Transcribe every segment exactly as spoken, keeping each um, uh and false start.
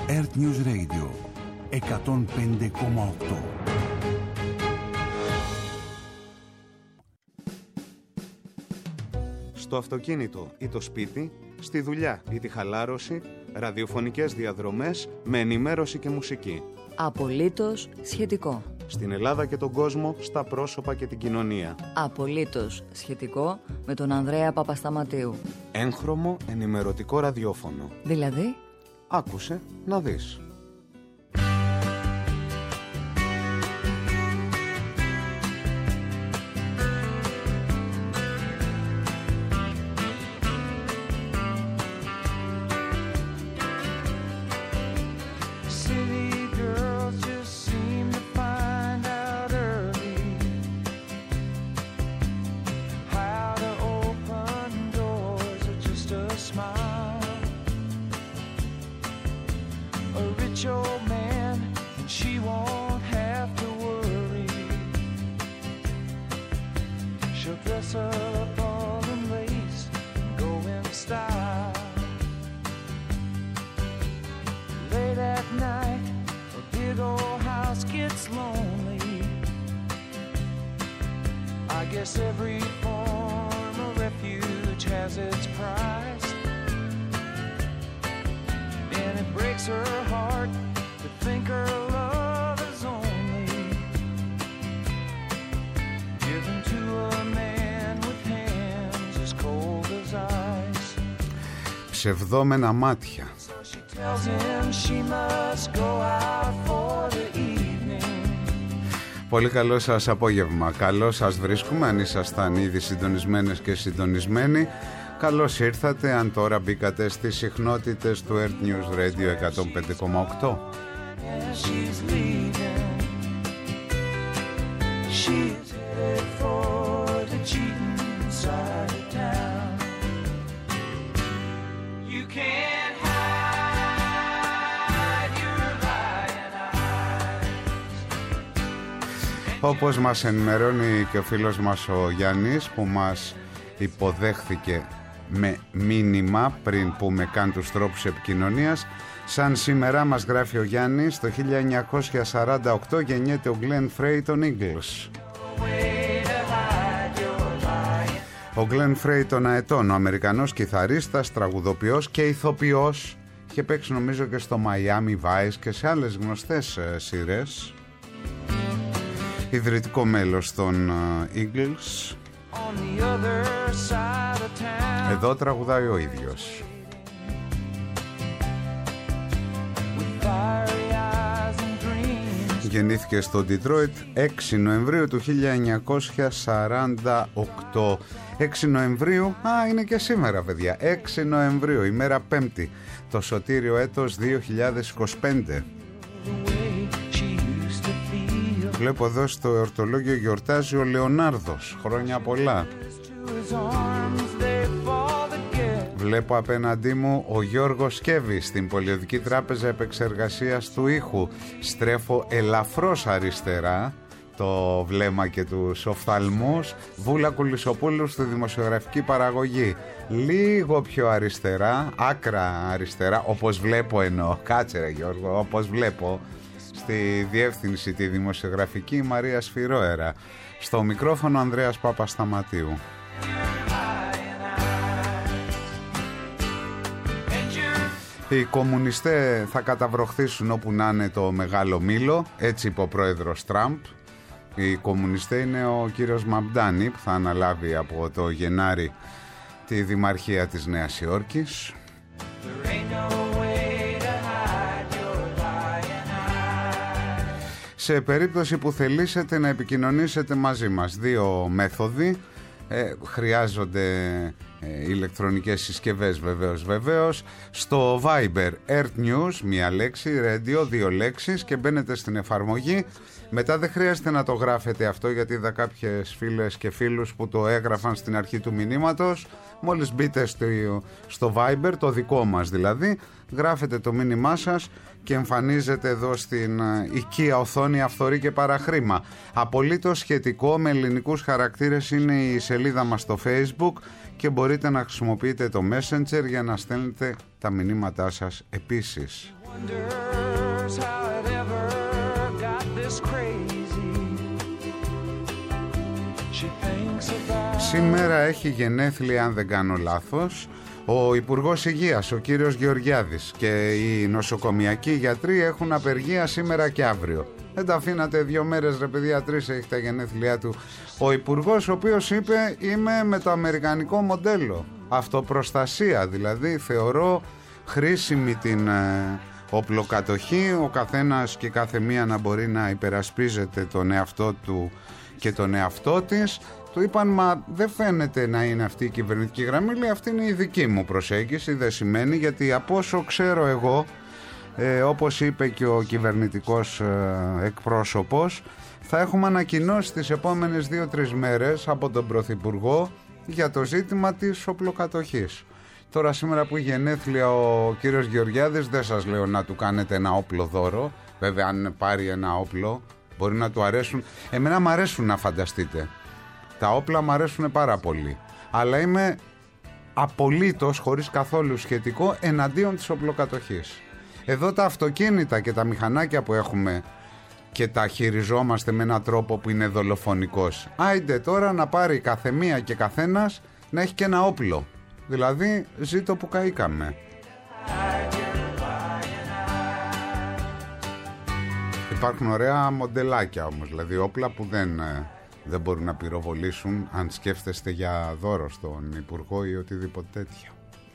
Earth News Radio εκατόν πέντε κόμμα οκτώ. Στο αυτοκίνητο ή το σπίτι, στη δουλειά ή τη χαλάρωση, ραδιοφωνικές διαδρομές με ενημέρωση και μουσική. Απολύτως σχετικό. Στην Ελλάδα και τον κόσμο, στα πρόσωπα και την κοινωνία. Απολύτως σχετικό με τον Ανδρέα Παπασταματίου. Έγχρωμο ενημερωτικό ραδιόφωνο. Δηλαδή? Άκουσε να δεις. Ψευδόμενα μάτια. Πολύ καλό σας απόγευμα. Καλό σας βρίσκουμε αν ήσασταν ήδη συντονισμένες και συντονισμένοι. Καλώς ήρθατε αν τώρα μπήκατε στις συχνότητες του Earth News Radio εκατόν πέντε κόμμα οκτώ. Όπως μας ενημερώνει και ο φίλος μας ο Γιάννης, που μας υποδέχθηκε με μήνυμα πριν πούμε καν τους τρόπους επικοινωνίας, σαν σήμερα μας γράφει ο Γιάννης, το χίλια εννιακόσια σαράντα οκτώ γεννιέται ο Glenn Frey των Eagles. Ο Glenn Frey των αετών, ο Αμερικανός κιθαρίστας, τραγουδοποιός και ηθοποιός, είχε παίξει νομίζω και στο Miami Vice και σε άλλες γνωστές σειρές. Ιδρυτικό μέλος των Eagles. Εδώ τραγουδάει ο ίδιος. Γεννήθηκε στο Ντιτρόιτ έξι Νοεμβρίου του χίλια εννιακόσια σαράντα οκτώ. έξι Νοεμβρίου, α, είναι και σήμερα παιδιά, έξι Νοεμβρίου, ημέρα Πέμπτη, το σωτήριο έτος δύο χιλιάδες είκοσι πέντε. Βλέπω εδώ στο εορτολόγιο γιορτάζει ο Λεωνάρδος. Χρόνια πολλά. Βλέπω απέναντί μου ο Γιώργος Σκέβης στην Πολιοδική Τράπεζα Επεξεργασίας του Ήχου. Στρέφω ελαφρώς αριστερά το βλέμμα και τους οφθαλμούς. Βούλα Κουλισσοπούλου στη δημοσιογραφική παραγωγή. Λίγο πιο αριστερά, άκρα αριστερά, όπως βλέπω εννοώ. Κάτσε ρε Γιώργο, όπως βλέπω. Στη διεύθυνση τη δημοσιογραφική Μαρία Σφυρόερα. Στο μικρόφωνο Ανδρέας Παπασταματίου. Οι κομμουνιστές θα καταβροχθήσουν όπου να είναι το μεγάλο μήλο, έτσι είπε ο πρόεδρος Τραμπ. Οι κομμουνιστές είναι ο κύριος Μαμπντάνη που θα αναλάβει από το Γενάρη τη Δημαρχία της Νέας Υόρκης. Σε περίπτωση που θελήσετε να επικοινωνήσετε μαζί μας, δύο μέθοδοι. Ε, χρειάζονται ε, ηλεκτρονικές συσκευές βεβαίως βεβαίως. Στο Viber Earth News, μία λέξη, Radio, δύο λέξεις, και μπαίνετε στην εφαρμογή. Μετά δεν χρειάζεται να το γράφετε αυτό, γιατί είδα κάποιες φίλες και φίλους που το έγραφαν στην αρχή του μηνύματος. Μόλις μπείτε στο, στο Viber, το δικό μας δηλαδή, γράφετε το μήνυμά σας και εμφανίζεται εδώ στην οικία οθόνη αυθορή και παραχρήμα. Απολύτως σχετικό με ελληνικούς χαρακτήρες είναι η σελίδα μας στο Facebook και μπορείτε να χρησιμοποιείτε το Messenger για να στέλνετε τα μηνύματά σας επίσης. Σήμερα έχει γενέθλια, αν δεν κάνω λάθος, ο Υπουργός Υγείας, ο κύριος Γεωργιάδης, και οι νοσοκομιακοί γιατροί έχουν απεργία σήμερα και αύριο. Δεν τα αφήνατε δύο μέρες, ρε παιδιά, τρεις έχει τα γενέθλιά του ο Υπουργός, ο οποίος είπε είμαι με το αμερικανικό μοντέλο, αυτοπροστασία, δηλαδή θεωρώ χρήσιμη την ε, οπλοκατοχή, ο καθένας και κάθε μία να μπορεί να υπερασπίζεται τον εαυτό του και τον εαυτό της. Του είπαν, μα δεν φαίνεται να είναι αυτή η κυβερνητική γραμμή. Λέει, αυτή είναι η δική μου προσέγγιση. Δεν σημαίνει, γιατί από όσο ξέρω εγώ, ε, όπως είπε και ο κυβερνητικός ε, εκπρόσωπος, θα έχουμε ανακοινώσει τις επόμενες δύο-τρεις μέρες από τον Πρωθυπουργό για το ζήτημα της οπλοκατοχής. Τώρα σήμερα που γενέθλια ο κύριος Γεωργιάδης, δεν σας λέω να του κάνετε ένα όπλο δώρο. Βέβαια, αν πάρει ένα όπλο μπορεί να του αρέσουν. Εμένα μου αρέσουν, να φανταστείτε. Τα όπλα μου αρέσουν πάρα πολύ. Αλλά είμαι απολύτως, χωρίς καθόλου σχετικό, εναντίον της οπλοκατοχής. Εδώ τα αυτοκίνητα και τα μηχανάκια που έχουμε και τα χειριζόμαστε με έναν τρόπο που είναι δολοφονικός. Άιντε τώρα να πάρει καθεμία και καθένας να έχει και ένα όπλο. Δηλαδή ζήτω που καήκαμε. Υπάρχουν ωραία μοντελάκια όμως, δηλαδή όπλα που δεν, δεν μπορούν να πυροβολήσουν, αν σκέφτεστε για δώρο στον Υπουργό ή οτιδήποτε τέτοιο.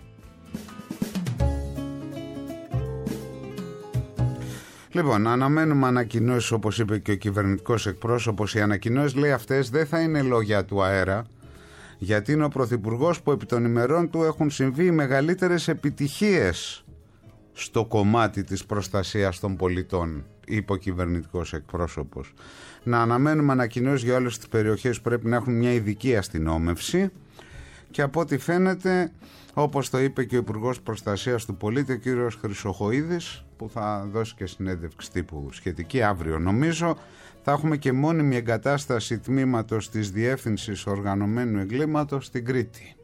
Λοιπόν, αναμένουμε ανακοινώσεις, όπως είπε και ο κυβερνητικός εκπρόσωπος. Οι ανακοινώσεις, λέει, αυτές δεν θα είναι λόγια του αέρα, γιατί είναι ο Πρωθυπουργός που επί των ημερών του έχουν συμβεί οι μεγαλύτερες επιτυχίες στο κομμάτι της προστασίας των πολιτών, είπε ο κυβερνητικός εκπρόσωπος. Να αναμένουμε ανακοινώσεις για όλες τις περιοχές που πρέπει να έχουν μια ειδική αστυνόμευση, και από ό,τι φαίνεται, όπως το είπε και ο Υπουργός Προστασίας του Πολίτη, ο κύριος Χρυσοχοΐδης, που θα δώσει και συνέντευξη τύπου σχετική αύριο νομίζω, θα έχουμε και μόνιμη εγκατάσταση τμήματος της Διεύθυνσης Οργανωμένου Εγκλήματος στην Κρήτη.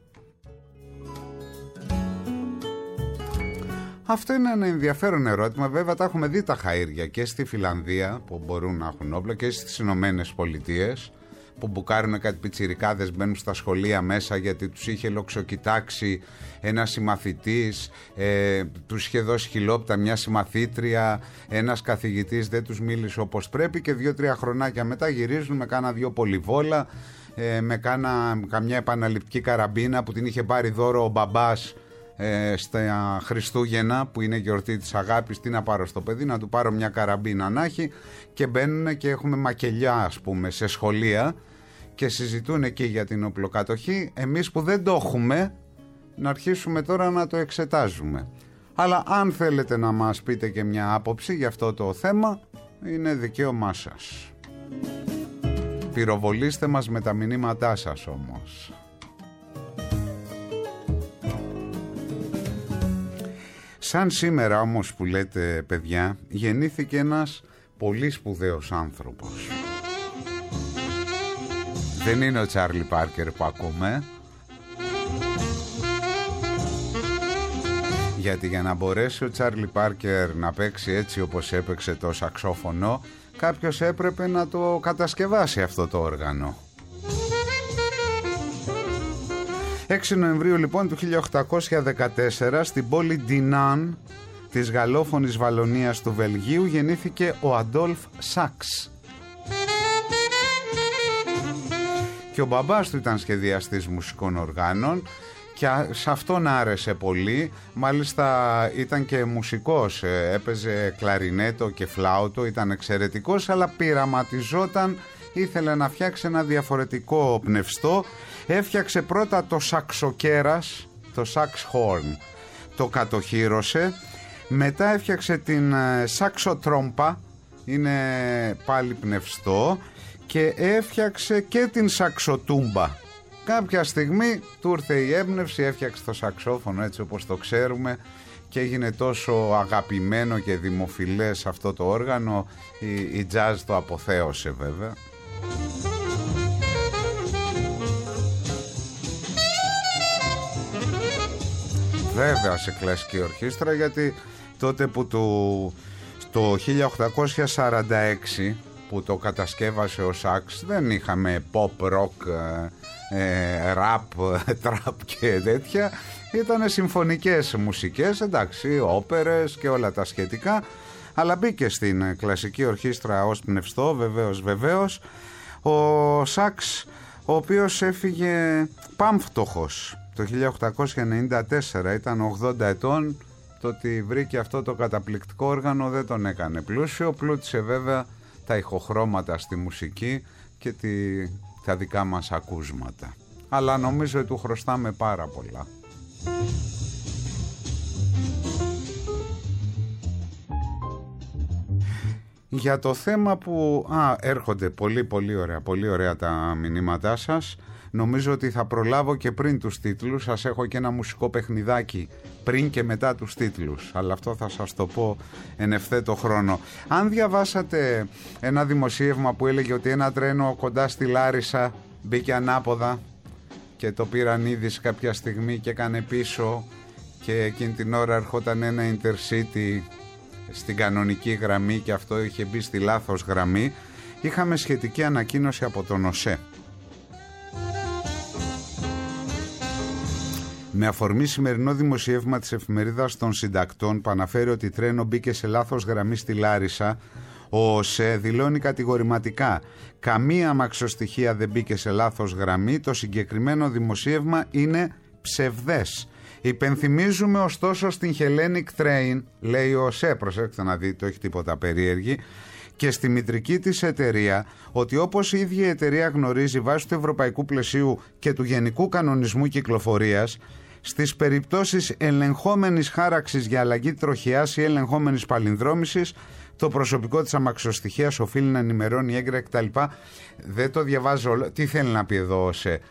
Αυτό είναι ένα ενδιαφέρον ερώτημα. Βέβαια τα έχουμε δει τα χαΐρια και στη Φιλανδία που μπορούν να έχουν όπλα και στις Ηνωμένες Πολιτείες, που μπουκάρουν κάτι πιτσιρικάδες, μπαίνουν στα σχολεία μέσα γιατί τους είχε λοξοκοιτάξει ένας συμμαθητής, ε, τους είχε δώσει χιλόπτα μια συμμαθήτρια, ένας καθηγητής δεν τους μίλησε όπως πρέπει, και δύο-τρία χρονάκια μετά γυρίζουν με κάνα δυο πολυβόλα, ε, με κάνα, καμιά επαναληπτική καραμπίνα που την είχε πάρει δώρο ο μπαμπάς ε, στα Χριστούγεννα, που είναι γιορτή της αγάπης. Τι να πάρω στο παιδί, να του πάρω μια καραμπίνα να έχει, και μπαίνουν και έχουμε μακελιά, ας πούμε, σε σχολεία και συζητούν εκεί για την οπλοκατοχή. Εμείς που δεν το έχουμε, να αρχίσουμε τώρα να το εξετάζουμε. Αλλά αν θέλετε να μας πείτε και μια άποψη για αυτό το θέμα, είναι δικαίωμά σας. Πυροβολήστε μας με τα μηνύματά σας όμως. Σαν σήμερα όμως που λέτε, παιδιά, γεννήθηκε ένας πολύ σπουδαίος άνθρωπος. Δεν είναι ο Τσάρλι Πάρκερ που ακούμε, γιατί για να μπορέσει ο Τσάρλι Πάρκερ να παίξει έτσι όπως έπαιξε το σαξόφωνο, κάποιος έπρεπε να το κατασκευάσει αυτό το όργανο. έξι Νοεμβρίου λοιπόν του χίλια οκτακόσια δεκατέσσερα στην πόλη Ντινάν της γαλλόφωνης Βαλονίας του Βελγίου γεννήθηκε ο Αντόλφ Σάξ. Και ο μπαμπάς του ήταν σχεδιαστής μουσικών οργάνων και σε αυτόν άρεσε πολύ. Μάλιστα ήταν και μουσικός, έπαιζε κλαρινέτο και φλάουτο, ήταν εξαιρετικός, αλλά πειραματιζόταν, ήθελε να φτιάξει ένα διαφορετικό πνευστό. Έφτιαξε πρώτα το σαξοκέρας, το σαξ χόρν, το κατοχύρωσε. Μετά έφτιαξε την σαξοτρόμπα, είναι πάλι πνευστό, και έφτιαξε και την σαξοτούμπα. Κάποια στιγμή του ήρθε η έμπνευση, έφτιαξε το σαξόφωνο έτσι όπως το ξέρουμε και έγινε τόσο αγαπημένο και δημοφιλές αυτό το όργανο. Η, η jazz το αποθέωσε βέβαια. βέβαια σε κλασική ορχήστρα, γιατί τότε που το, το χίλια οκτακόσια σαράντα έξι που το κατασκεύασε ο Σάξ δεν είχαμε pop, rock, ε, rap, trap και τέτοια. Ήτανε συμφωνικές μουσικές, εντάξει, όπερες και όλα τα σχετικά, αλλά μπήκε στην κλασική ορχήστρα ως πνευστό, βεβαίως, βεβαίως. Ο Σάξ, ο οποίος έφυγε πάμφτωχος το χίλια οκτακόσια ενενήντα τέσσερα, ήταν ογδόντα ετών. Το ότι βρήκε αυτό το καταπληκτικό όργανο δεν τον έκανε πλούσιο, πλούτησε βέβαια τα ηχοχρώματα στη μουσική και τη, τα δικά μας ακούσματα. Αλλά νομίζω ότι του χρωστάμε πάρα πολλά. Για το θέμα που... Α, έρχονται πολύ πολύ ωραία, πολύ ωραία τα μηνύματά σας. Νομίζω ότι θα προλάβω και πριν τους τίτλους. Σας έχω και ένα μουσικό παιχνιδάκι πριν και μετά τους τίτλους, αλλά αυτό θα σας το πω εν ευθέτω χρόνο. Αν διαβάσατε ένα δημοσίευμα που έλεγε ότι ένα τρένο κοντά στη Λάρισα μπήκε ανάποδα και το πήραν ήδη κάποια στιγμή και έκανε πίσω, και εκείνη την ώρα ερχόταν ένα Intercity στην κανονική γραμμή και αυτό είχε μπει στη λάθος γραμμή, είχαμε σχετική ανακοίνωση από τον ΟΣΕ. Με αφορμή σημερινό δημοσίευμα της εφημερίδας των συντακτών που αναφέρει ότι τρένο μπήκε σε λάθος γραμμή στη Λάρισα, ο ΟΣΕ δηλώνει κατηγορηματικά: καμία αμαξοστοιχεία δεν μπήκε σε λάθος γραμμή, το συγκεκριμένο δημοσίευμα είναι ψευδές. Υπενθυμίζουμε ωστόσο στην Hellenic Train, λέει ο ΟΣΕ, προσέξτε να δείτε, το έχει τίποτα περίεργη, και στη μητρική της εταιρεία, ότι όπως η ίδια η εταιρεία γνωρίζει βάσει του ευρωπαϊκού πλαισίου και του γενικού κανονισμού κυκλοφορίας, στις περιπτώσεις ελεγχόμενης χάραξης για αλλαγή τροχιάς ή ελεγχόμενης παλινδρόμησης, το προσωπικό της αμαξοστοιχείας οφείλει να ενημερώνει έγκαιρα κτλ. Δεν το διαβάζω όλο. Τι θέλει να πει εδώ ο ΣΕ?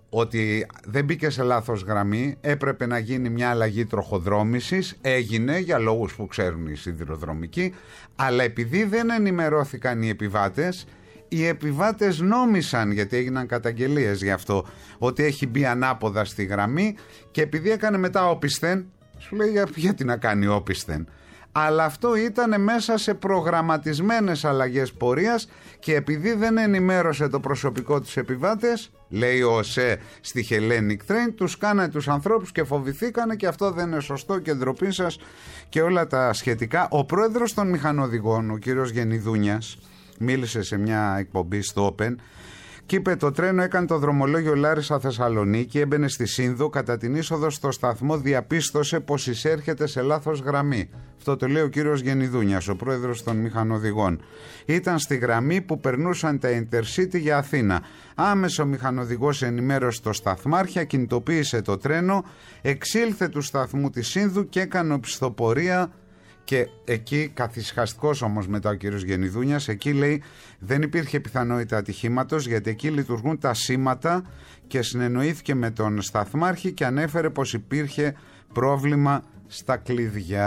Ότι δεν μπήκε σε λάθος γραμμή, έπρεπε να γίνει μια αλλαγή τροχοδρόμησης, έγινε για λόγους που ξέρουν οι σιδηροδρομικοί, αλλά επειδή δεν ενημερώθηκαν οι επιβάτες, οι επιβάτες νόμισαν, γιατί έγιναν καταγγελίες γι' αυτό, ότι έχει μπει ανάποδα στη γραμμή, και επειδή έκανε μετά όπισθεν, σου λέει γιατί να κάνει όπισθεν. Αλλά αυτό ήταν μέσα σε προγραμματισμένες αλλαγές πορείας, και επειδή δεν ενημέρωσε το προσωπικό τους επιβάτες, λέει ο ΟΣΕ στη Hellenic Train, τους κάνανε τους ανθρώπους και φοβηθήκανε, και αυτό δεν είναι σωστό και ντροπή σας και όλα τα σχετικά. Ο πρόεδρος των μηχανοδηγών, ο κύριος Γενιδούνιας, μίλησε σε μια εκπομπή στο Open και είπε: το τρένο έκανε το δρομολόγιο Λάρισα Θεσσαλονίκη, έμπαινε στη Σύνδο, κατά την είσοδο στο σταθμό διαπίστωσε πως εισέρχεται σε λάθος γραμμή. Αυτό το λέει ο κύριος Γενιδούνιας, ο πρόεδρος των μηχανοδηγών. Ήταν στη γραμμή που περνούσαν τα Intercity για Αθήνα. Άμεσα ο μηχανοδηγός ενημέρωσε το σταθμάρχια, κινητοποίησε το τρένο, εξήλθε του σταθμού της Σύνδου και έκανε οπισθοπορία. Και εκεί, καθησυχαστικός όμως μετά ο κύριος Γενιδούνιας, εκεί λέει δεν υπήρχε πιθανότητα ατυχήματος, γιατί εκεί λειτουργούν τα σήματα, και συνεννοήθηκε με τον σταθμάρχη και ανέφερε πως υπήρχε πρόβλημα στα κλειδιά.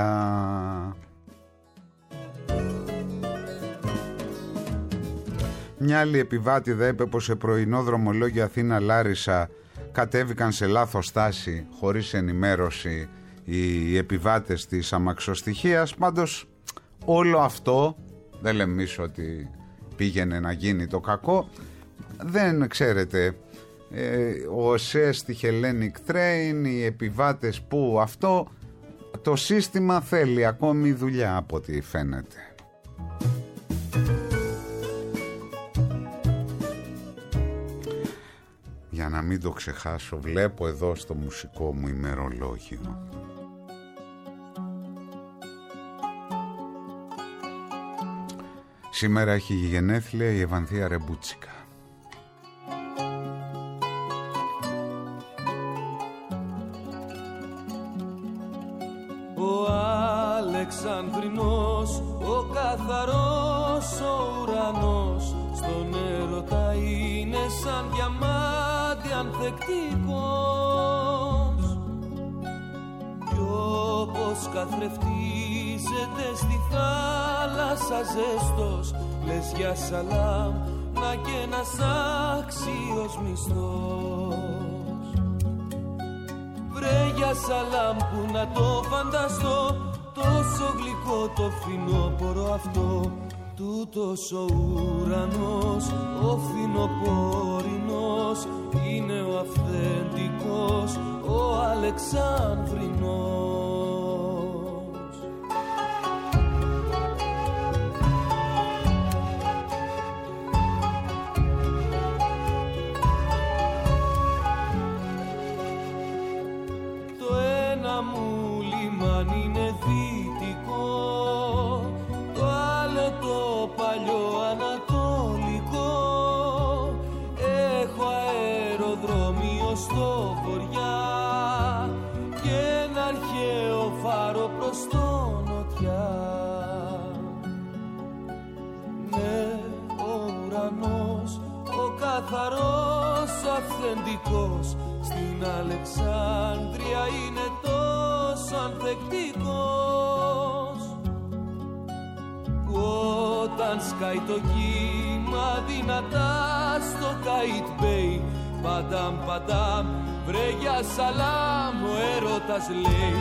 Μια άλλη επιβάτηδα είπε πως σε πρωινό δρομολόγιο Αθήνα-Λάρισα κατέβηκαν σε λάθος στάση χωρίς ενημέρωση οι επιβάτες της αμαξοστοιχείας. Πάντως όλο αυτό δεν λέμε εμείς ότι πήγαινε να γίνει το κακό. Δεν ξέρετε, ε, ο ΟΣΕ στη Hellenic Train, οι επιβάτες που αυτό, το σύστημα θέλει ακόμη δουλειά από ό,τι φαίνεται. Για να μην το ξεχάσω, βλέπω εδώ στο μουσικό μου ημερολόγιο. Σήμερα έχει γενέθλια η Ευανθία Ρεμπούτσικα. Ο Αλεξανδρινός, ο καθαρός ο ουρανός, στον έρωτα είναι σαν διαμάντι ανθεκτικός. Κι όπως καθρεφτίζεται στη θάλασσα ζέστος, λες για σαλάμ να και ένας άξιος μισθός. βρε για σαλάμ που να το φανταστώ, τόσο γλυκό το φθινόπωρο αυτό. Τούτος ο ουρανός, ο φθινοπορεινός, είναι ο αυθεντικός, ο Αλεξάνδρινος. Το ένα μου λιμάνι είναι δυτικό, το άλλο το παλιό ανατολικό. Έχω αεροδρόμιο στο βοριά και ένα αρχαίο φάρο προς το νοτιά. Ναι, ο ουρανός, ο καθαρός, αυθεντικός, στην Αλεξάνδρεια είναι τόσο ανθεκτικός, που όταν σκάει το κύμα δυνατά στο Καϊτ Μπέι, παντάμ παντάμ βρε για σαλάμ, ο έρωτας λέει.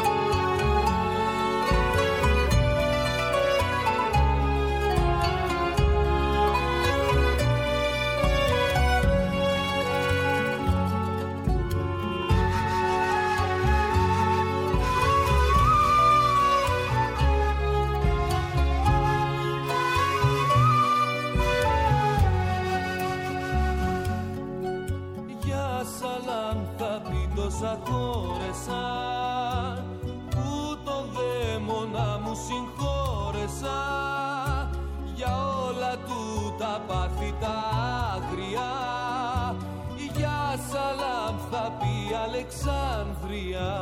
Χώρεσαν που τον δαίμονα μου συγχώρεσα, για όλα του τα πάθη τα άγρια. Για σαλάμ θα πει Αλεξάνδρεια.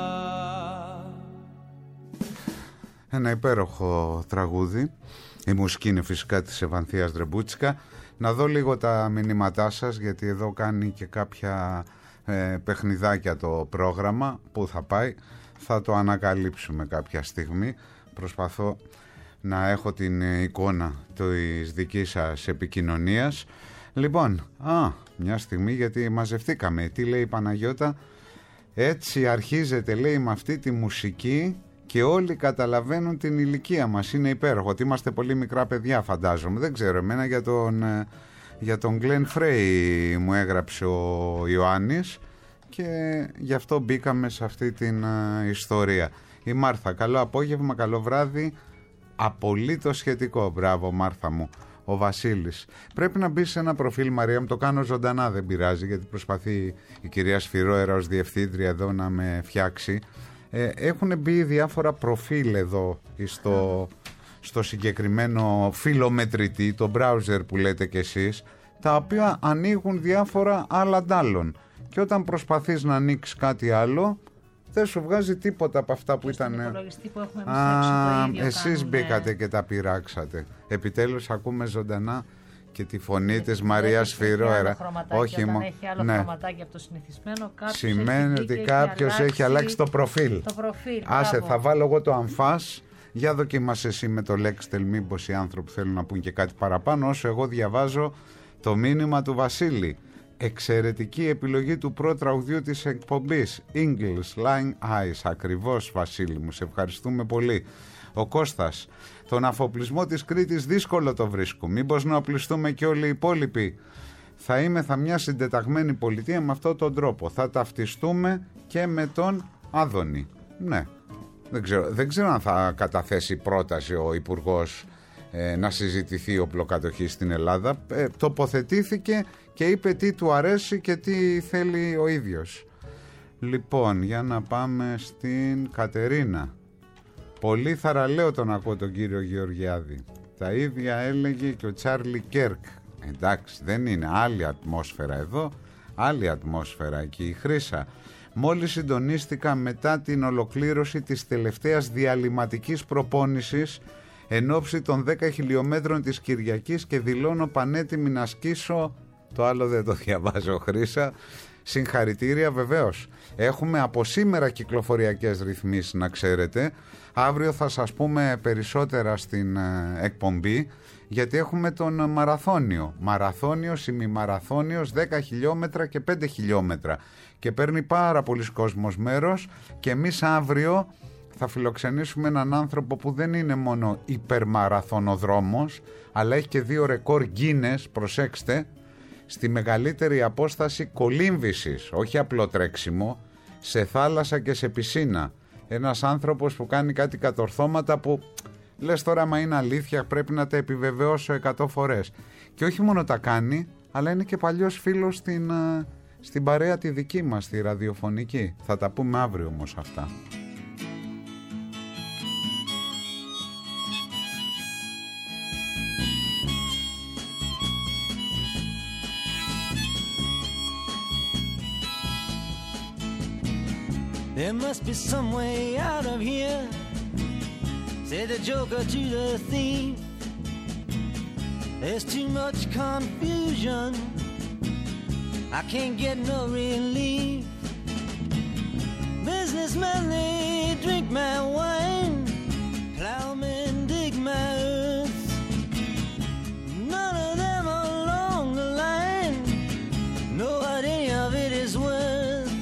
Ένα υπέροχο τραγούδι. Η μουσική είναι φυσικά της Ευανθίας Δρεμπούτσικα. Να δω λίγο τα μηνύματά σας, γιατί εδώ κάνει και κάποια ε, παιχνιδάκια το πρόγραμμα. Πού θα πάει, θα το ανακαλύψουμε κάποια στιγμή. Προσπαθώ να έχω την εικόνα της δικής σας επικοινωνίας. Λοιπόν, α, μια στιγμή, γιατί μαζευτήκαμε. Τι λέει η Παναγιώτα? Έτσι αρχίζεται, λέει, με αυτή τη μουσική και όλοι καταλαβαίνουν την ηλικία μας. Είναι υπέροχο. Ότι είμαστε πολύ μικρά παιδιά, φαντάζομαι. Δεν ξέρω, εμένα για τον, για τον Glenn Frey μου έγραψε ο Ιωάννης και γι' αυτό μπήκαμε σε αυτή την uh, ιστορία. Η Μάρθα, καλό απόγευμα, καλό βράδυ. Απολύτως σχετικό. Μπράβο Μάρθα μου. Ο Βασίλης, πρέπει να μπει σε ένα προφίλ, Μαρία μου, το κάνω ζωντανά, δεν πειράζει, γιατί προσπαθεί η κυρία Σφυρόερα ως διευθύντρια εδώ να με φτιάξει. Ε, έχουν μπει διάφορα προφίλ εδώ στο, στο συγκεκριμένο φιλομετρητή, το browser που λέτε κι εσείς, τα οποία ανοίγουν διάφορα άλλα ντάλλον. Και όταν προσπαθείς να ανοίξεις κάτι άλλο, δεν σου βγάζει τίποτα από αυτά που ήταν. Που έχουμε Α, το ίδιο εσείς κάνουν, μπήκατε ναι. και τα πειράξατε. Επιτέλους ακούμε ζωντανά και τη φωνή της Μαρίας Σφυρόερα. Όχι, όταν έχει άλλο ναι. χρωματάκι από το συνηθισμένο, σημαίνει ότι κάποιος έχει, έχει αλλάξει το προφίλ. Το προφίλ. Άσε, μπράβο. θα βάλω εγώ το αμφάς. Για δοκίμασε εσύ με το Lextel, μήπως οι άνθρωποι θέλουν να πούν και κάτι παραπάνω, όσο εγώ διαβάζω το μήνυμα του Βασίλη. Εξαιρετική επιλογή του πρώτου τραγουδιού της εκπομπής, English Line Eyes. Ακριβώς, Βασίλη μου, σε ευχαριστούμε πολύ. Ο Κώστας, τον αφοπλισμό της Κρήτης δύσκολο το βρίσκω. Μήπως να οπλιστούμε και όλοι οι υπόλοιποι? Θα είμαι θα μια συντεταγμένη πολιτεία με αυτόν τον τρόπο. Θα ταυτιστούμε και με τον Άδωνη. Ναι, δεν ξέρω, δεν ξέρω αν θα καταθέσει πρόταση ο Υπουργός ε, να συζητηθεί η οπλοκατοχή στην Ελλάδα. Ε, τοποθετήθηκε και είπε τι του αρέσει και τι θέλει ο ίδιος. Λοιπόν, για να πάμε στην Κατερίνα. Πολύ θαραλέω τον ακούω τον κύριο Γεωργιάδη. Τα ίδια έλεγε και ο Τσάρλι Κέρκ. Εντάξει, δεν είναι, άλλη ατμόσφαιρα εδώ, άλλη ατμόσφαιρα εκεί. Η Χρύσα, μόλις συντονίστηκα μετά την ολοκλήρωση της τελευταίας διαλυματικής προπόνησης εν ώψη των δέκα χιλιόμετρων της Κυριακής και δηλώνω πανέτοιμη να σκίσω. Το άλλο δεν το διαβάζω, Χρύσα. Συγχαρητήρια βεβαίως. Έχουμε από σήμερα κυκλοφοριακές ρυθμίσεις, να ξέρετε. Αύριο θα σας πούμε περισσότερα στην ε, εκπομπή, γιατί έχουμε τον μαραθώνιο. Μαραθώνιος, ημιμαραθώνιος, δέκα χιλιόμετρα και πέντε χιλιόμετρα. Και παίρνει πάρα πολλοί κόσμος μέρος, και εμείς αύριο θα φιλοξενήσουμε έναν άνθρωπο που δεν είναι μόνο υπερμαραθωνοδρόμος, αλλά έχει και δύο ρεκόρ Guinness, προσέξτε, στη μεγαλύτερη απόσταση κολύμβησης, όχι απλό τρέξιμο, σε θάλασσα και σε πισίνα. Ένας άνθρωπος που κάνει κάτι κατορθώματα που λες τώρα, άμα είναι αλήθεια πρέπει να τα επιβεβαιώσω εκατό φορές. Και όχι μόνο τα κάνει, αλλά είναι και παλιός φίλος στην, στην παρέα τη δική μας, τη ραδιοφωνική. Θα τα πούμε αύριο όμως αυτά. There must be some way out of here, said the joker to the thief. There's too much confusion, I can't get no relief. Businessmen, they drink my wine, plowmen dig my earth. None of them along the line know what any of it is worth.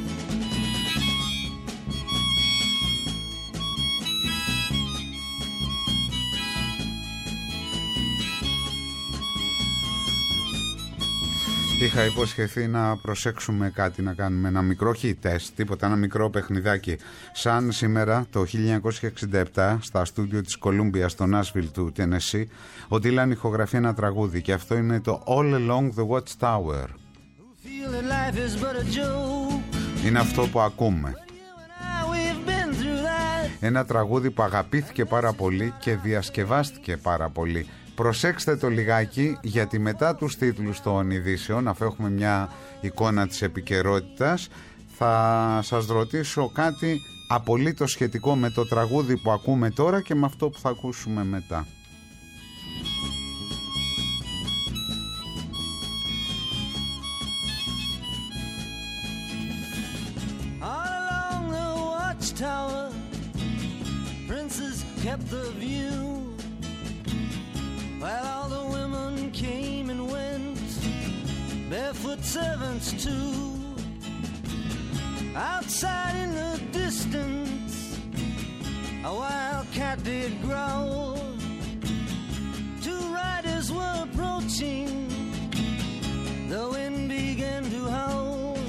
Είχα υποσχεθεί να προσέξουμε κάτι, να κάνουμε ένα μικρό hit test, τίποτα, ένα μικρό παιχνιδάκι. Σαν σήμερα το χίλια εννιακόσια εξήντα επτά στα στούντιο της Columbia στο Nashville του Tennessee, ο Dylan ηχογραφεί ένα τραγούδι, και αυτό είναι το All Along the Watchtower. Είναι αυτό που ακούμε. Ένα τραγούδι που αγαπήθηκε πάρα πολύ και διασκευάστηκε πάρα πολύ. Προσέξτε το λιγάκι, γιατί μετά τους τίτλους των ειδήσεων, αφού έχουμε μια εικόνα της επικαιρότητας, θα σας ρωτήσω κάτι απολύτως σχετικό με το τραγούδι που ακούμε τώρα και με αυτό που θα ακούσουμε μετά. All along the watchtower, princes kept the view. While all the women came and went, barefoot servants too. Outside in the distance, a wild cat did growl. Two riders were approaching, the wind began to howl.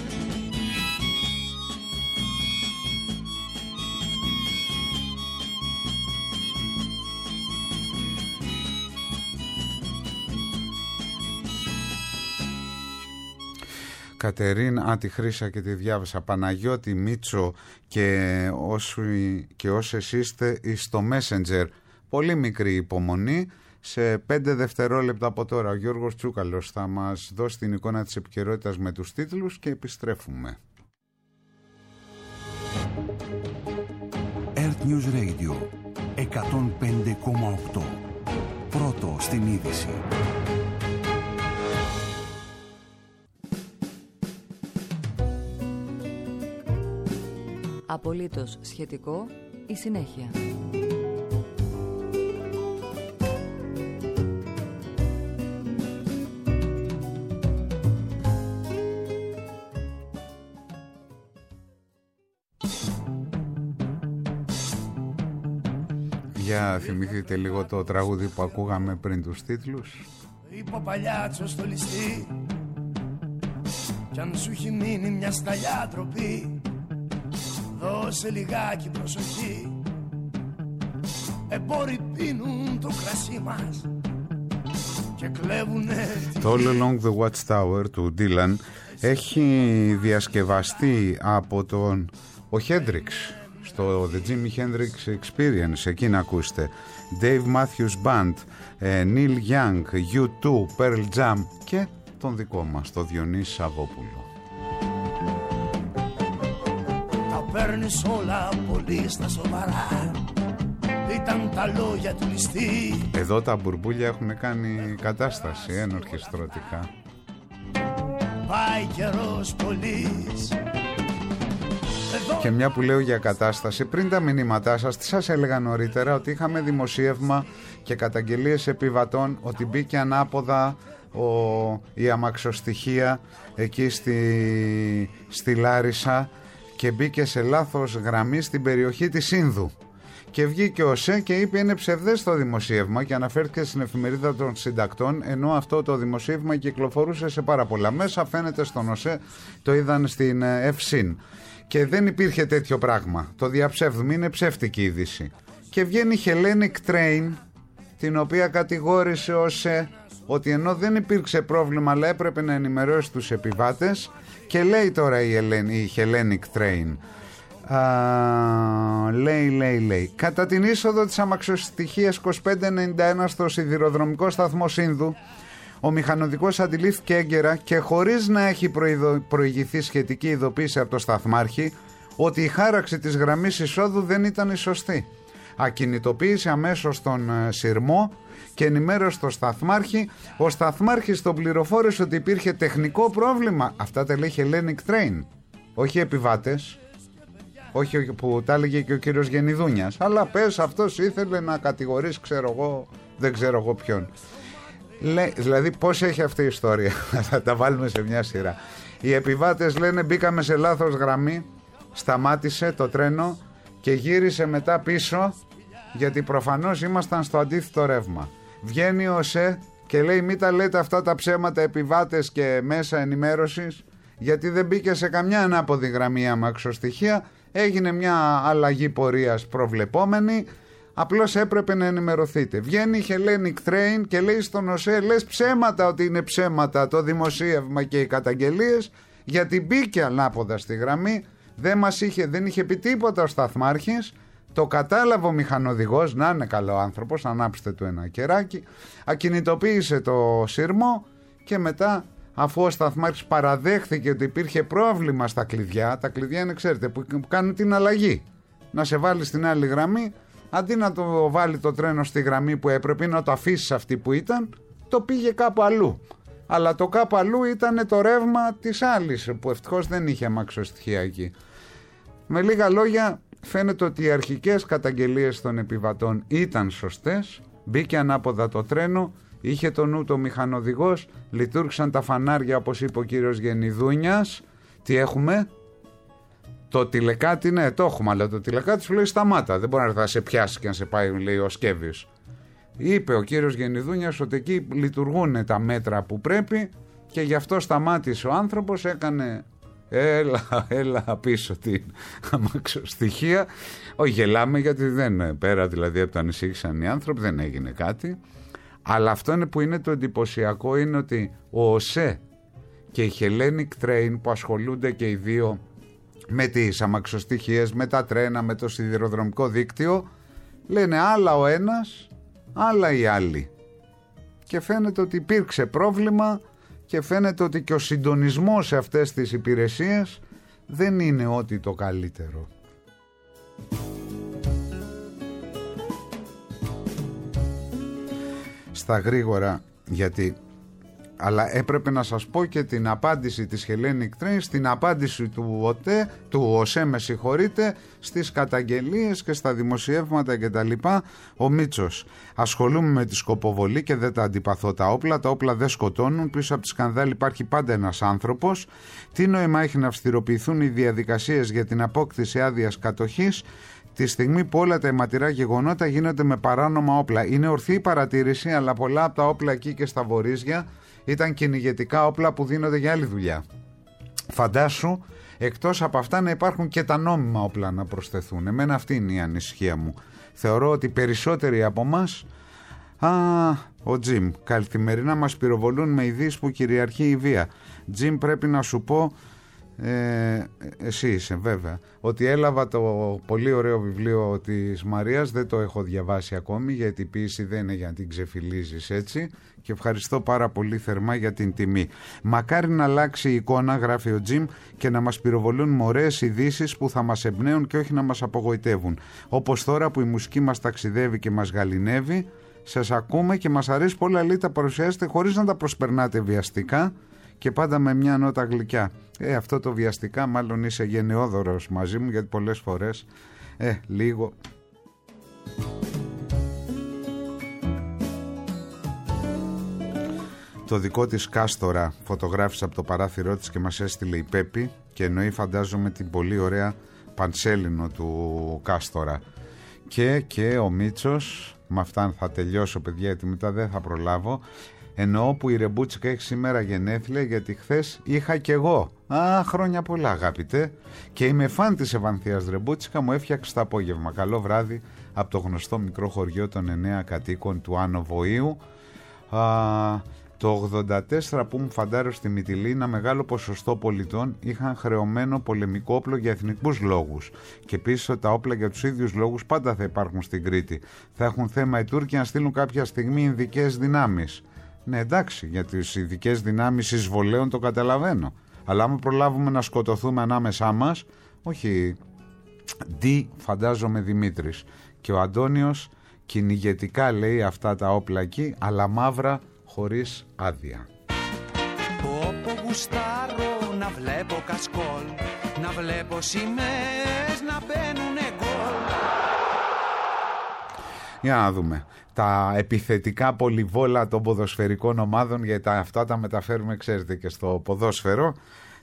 Κατερίν, α, τη Χρύσα και τη διάβασα. Παναγιώτη, Μίτσο και όσοι και όσες είστε στο Messenger. Πολύ μικρή υπομονή. Σε πέντε δευτερόλεπτα από τώρα ο Γιώργος Τσούκαλος θα μας δώσει την εικόνα της επικαιρότητας με τους τίτλους και επιστρέφουμε. Earth News Radio εκατόν πέντε κόμμα οκτώ. Πρώτο στην είδηση. Απολύτως σχετικό, η συνέχεια. Για θυμηθείτε λίγο το τραγούδι που ακούγαμε πριν τους τίτλους. Είπε ο παλιάτσος στο ληστή, κι αν σου έχει μείνει μια σταλιά ντροπή, δώσε λιγάκι προσοχή. Εμπόροι πίνουν το κρασί μας και κλέβουνε. Το All Along the Watchtower του Dylan έχει διασκευαστεί από τον ο Hendrix στο The Jimi Hendrix Experience. Εκεί να ακούσετε Dave Matthews Band, Neil Young, γιου τού, Pearl Jam και τον δικό μας, το Διονύση Σαββόπουλο. Παίρνεις όλα πολύ στα σοβαρά, ήταν τα λόγια του ληστή. Εδώ τα μπουρμπούλια έχουν κάνει κατάσταση ενορχιστρωτικά. πάει καιρός πολύς. Και μια που λέω για κατάσταση, πριν τα μηνύματά σας, τι σας έλεγα νωρίτερα, ότι είχαμε δημοσίευμα και καταγγελίες επιβατών ότι μπήκε ανάποδα ο, η αμαξοστοιχεία εκεί στη, στη Λάρισα και μπήκε σε λάθος γραμμή στην περιοχή της Ίνδου. Και βγήκε ο ΣΕ και είπε είναι ψευδές το δημοσίευμα και αναφέρθηκε στην εφημερίδα των συντακτών, ενώ αυτό το δημοσίευμα κυκλοφορούσε σε πάρα πολλά μέσα, φαίνεται στον ΟΣΕ, το είδαν στην ΕΦΣΥΝ. Και δεν υπήρχε τέτοιο πράγμα. Το διαψεύδουμε, είναι ψεύτικη είδηση. Και βγαίνει η Hellenic Train, την οποία κατηγόρησε ο ΣΕ ότι ενώ δεν υπήρξε πρόβλημα αλλά έπρεπε να ενημερώσει τους επιβάτες, και λέει τώρα η, Hellen, η Hellenic Train, α, λέει, λέει, λέει, κατά την είσοδο της αμαξοστοιχείας είκοσι πέντε ενενήντα ένα στο σιδηροδρομικό σταθμό Σύνδου, ο μηχανοδικός αντιλήφθηκε έγκαιρα και χωρίς να έχει προειδο... προηγηθεί σχετική ειδοποίηση από το σταθμάρχη ότι η χάραξη της γραμμής εισόδου δεν ήταν η σωστή. Ακινητοποίησε αμέσως τον ε, σειρμό και ενημέρωσε τον σταθμάρχη. Ο σταθμάρχης τον πληροφόρησε ότι υπήρχε τεχνικό πρόβλημα. Αυτά τα λέει Hellenic Train, όχι επιβάτες, όχι που τα έλεγε και ο κύριος Γενιδούνιας, αλλά πες αυτός ήθελε να κατηγορήσει, ξέρω εγώ, δεν ξέρω εγώ ποιον. Λέ, δηλαδή πώς έχει αυτή η ιστορία? Θα τα βάλουμε σε μια σειρά. Οι επιβάτες λένε μπήκαμε σε λάθος γραμμή, σταμάτησε το τρένο και γύρισε μετά πίσω, γιατί προφανώς ήμασταν στο αντίθετο ρεύμα. Βγαίνει ο ΣΕ και λέει μην τα λέτε αυτά τα ψέματα επιβάτες και μέσα ενημέρωσης, γιατί δεν μπήκε σε καμιά ανάποδη γραμμή αμαξοστοιχεία, έγινε μια αλλαγή πορείας προβλεπόμενη, απλώς έπρεπε να ενημερωθείτε. Βγαίνει η Hellenic Train και λέει στον ΟΣΕ λες ψέματα ότι είναι ψέματα το δημοσίευμα και οι καταγγελίες, γιατί μπήκε ανάποδα στη γραμμή, δεν μας είχε, δεν είχε πει τίποτα ο σταθμάρχης, το κατάλαβε ο μηχανοδηγός, να είναι καλό άνθρωπος, ανάψτε του ένα κεράκι, ακινητοποίησε το σειρμό και μετά, αφού ο σταθμάρχης παραδέχθηκε ότι υπήρχε πρόβλημα στα κλειδιά, τα κλειδιά είναι ξέρετε που κάνουν την αλλαγή, να σε βάλει στην άλλη γραμμή, αντί να το βάλει το τρένο στη γραμμή που έπρεπε, να το αφήσει αυτή που ήταν, το πήγε κάπου αλλού. Αλλά το κάπου αλλού ήταν το ρεύμα της άλλης, που ευτυχώς δεν είχε αμαξοστοιχεία εκεί. Με λίγα λόγια, φαίνεται ότι οι αρχικές καταγγελίες των επιβατών ήταν σωστές, μπήκε ανάποδα το τρένο, είχε το νου το μηχανοδηγός, λειτουργήσαν τα φανάρια όπως είπε ο κύριος Γενιδούνιας. Τι έχουμε? Το τηλεκάτι, ναι, το έχουμε, αλλά το τηλεκάτι σου λέει σταμάτα. Δεν μπορεί να σε πιάσει και να σε πάει, λέει ο Σκεύης. Είπε ο κύριος Γενιδούνιας ότι εκεί λειτουργούν τα μέτρα που πρέπει και γι' αυτό σταμάτησε ο άνθρωπος, έκανε έλα, έλα πίσω την αμαξοστοιχεία. Όχι, γελάμε γιατί δεν, πέρα δηλαδή από το ανησύχησαν οι άνθρωποι, δεν έγινε κάτι. Αλλά αυτό είναι που είναι το εντυπωσιακό, είναι ότι ο ΟΣΕ και η Hellenic Train που ασχολούνται και οι δύο με τις αμαξοστοιχίες, με τα τρένα, με το σιδηροδρομικό δίκτυο, λένε άλλα ο ένας, άλλα οι άλλοι. Και φαίνεται ότι υπήρξε πρόβλημα και φαίνεται ότι και ο συντονισμός σε αυτές τις υπηρεσίες δεν είναι ό,τι το καλύτερο. Στα γρήγορα, γιατί αλλά έπρεπε να σας πω και την απάντηση της Hellenic Train στην απάντηση του ΟΤΕ, του ΟΣΕ με συγχωρείτε, στις καταγγελίες και στα δημοσιεύματα και τα λοιπά. Ο Μίτσος: ασχολούμαι με τη σκοποβολή και δεν τα αντιπαθώ τα όπλα, τα όπλα δεν σκοτώνουν, πίσω από τη σκανδάλη υπάρχει πάντα ένας άνθρωπος. Τι νόημα έχει να αυστηροποιηθούν οι διαδικασίες για την απόκτηση άδειας κατοχής τη στιγμή που όλα τα αιματηρά γεγονότα γίνονται με παράνομα όπλα? Είναι ορθή η παρατήρηση, αλλά πολλά από τα όπλα εκεί και στα βορίζια ήταν κυνηγετικά όπλα που δίνονται για άλλη δουλειά. Φαντάσου, εκτός από αυτά, να υπάρχουν και τα νόμιμα όπλα να προσθεθούν. Εμένα αυτή είναι η ανησυχία μου. Θεωρώ ότι περισσότεροι από εμάς, α, ο Τζιμ, καθημερινά μας πυροβολούν με ειδήσεις που κυριαρχεί η βία. Τζιμ, πρέπει να σου πω, Ε, εσύ είσαι βέβαια, ότι έλαβα το πολύ ωραίο βιβλίο της Μαρίας, δεν το έχω διαβάσει ακόμη γιατί η ποίηση δεν είναι για να την ξεφυλίζεις έτσι, και ευχαριστώ πάρα πολύ θερμά για την τιμή. Μακάρι να αλλάξει η εικόνα, γράφει ο Τζιμ, και να μας πυροβολούν με ωραίες ειδήσεις που θα μας εμπνέουν και όχι να μας απογοητεύουν, όπως τώρα που η μουσική μας ταξιδεύει και μας γαληνεύει. Σας ακούμε και μας αρέσει πολλά, λέει, τα παρουσιάζετε χωρίς να τα προσπερνάτε βιαστικά και πάντα με μια νότα γλυκιά. Ε, αυτό το βιαστικά μάλλον είσαι γενναιόδωρος μαζί μου, γιατί πολλές φορές ε, λίγο... Το δικό της κάστορα φωτογράφησε από το παράθυρό της και μας έστειλε η Πέπη, και εννοεί φαντάζομαι την πολύ ωραία πανσέλινο του κάστορα. Και, και ο Μίτσος, με αυτά θα τελειώσω παιδιά, γιατί μετά δεν θα προλάβω, εννοώ που η Ρεμπούτσικα έχει σήμερα γενέθλια, γιατί χθες είχα κι εγώ. Α, χρόνια πολλά αγαπητέ. Και είμαι φαν της Ευανθίας Ρεμπούτσικα, μου έφτιαξε το απόγευμα. Καλό βράδυ από το γνωστό μικρό χωριό των εννέα κατοίκων του Άνω Βοήου. Α, το ογδόντα τέσσερα που μου φαντάρω στη Μυτιλή, ένα μεγάλο ποσοστό πολιτών είχαν χρεωμένο πολεμικό όπλο για εθνικούς λόγους. Και επίσης τα όπλα για τους ίδιους λόγους πάντα θα υπάρχουν στην Κρήτη. Θα έχουν θέμα οι Τούρκοι να στείλουν κάποια στιγμή ειδικές δυνάμεις. Ναι, εντάξει, για τις ειδικές δυνάμεις εισβολέων το καταλαβαίνω. Αλλά άμα προλάβουμε να σκοτωθούμε ανάμεσά μας, όχι. Τι φαντάζομαι Δημήτρης. Και ο Αντώνιος κυνηγετικά λέει αυτά τα όπλα εκεί, αλλά μαύρα χωρίς άδεια. Όπου γουστάρω να βλέπω κασκόλ, να βλέπω σημαίες να μπαίνουνε γκολ. Για να δούμε. Τα επιθετικά πολυβόλα των ποδοσφαιρικών ομάδων, γιατί αυτά τα μεταφέρουμε, ξέρετε, και στο ποδόσφαιρο,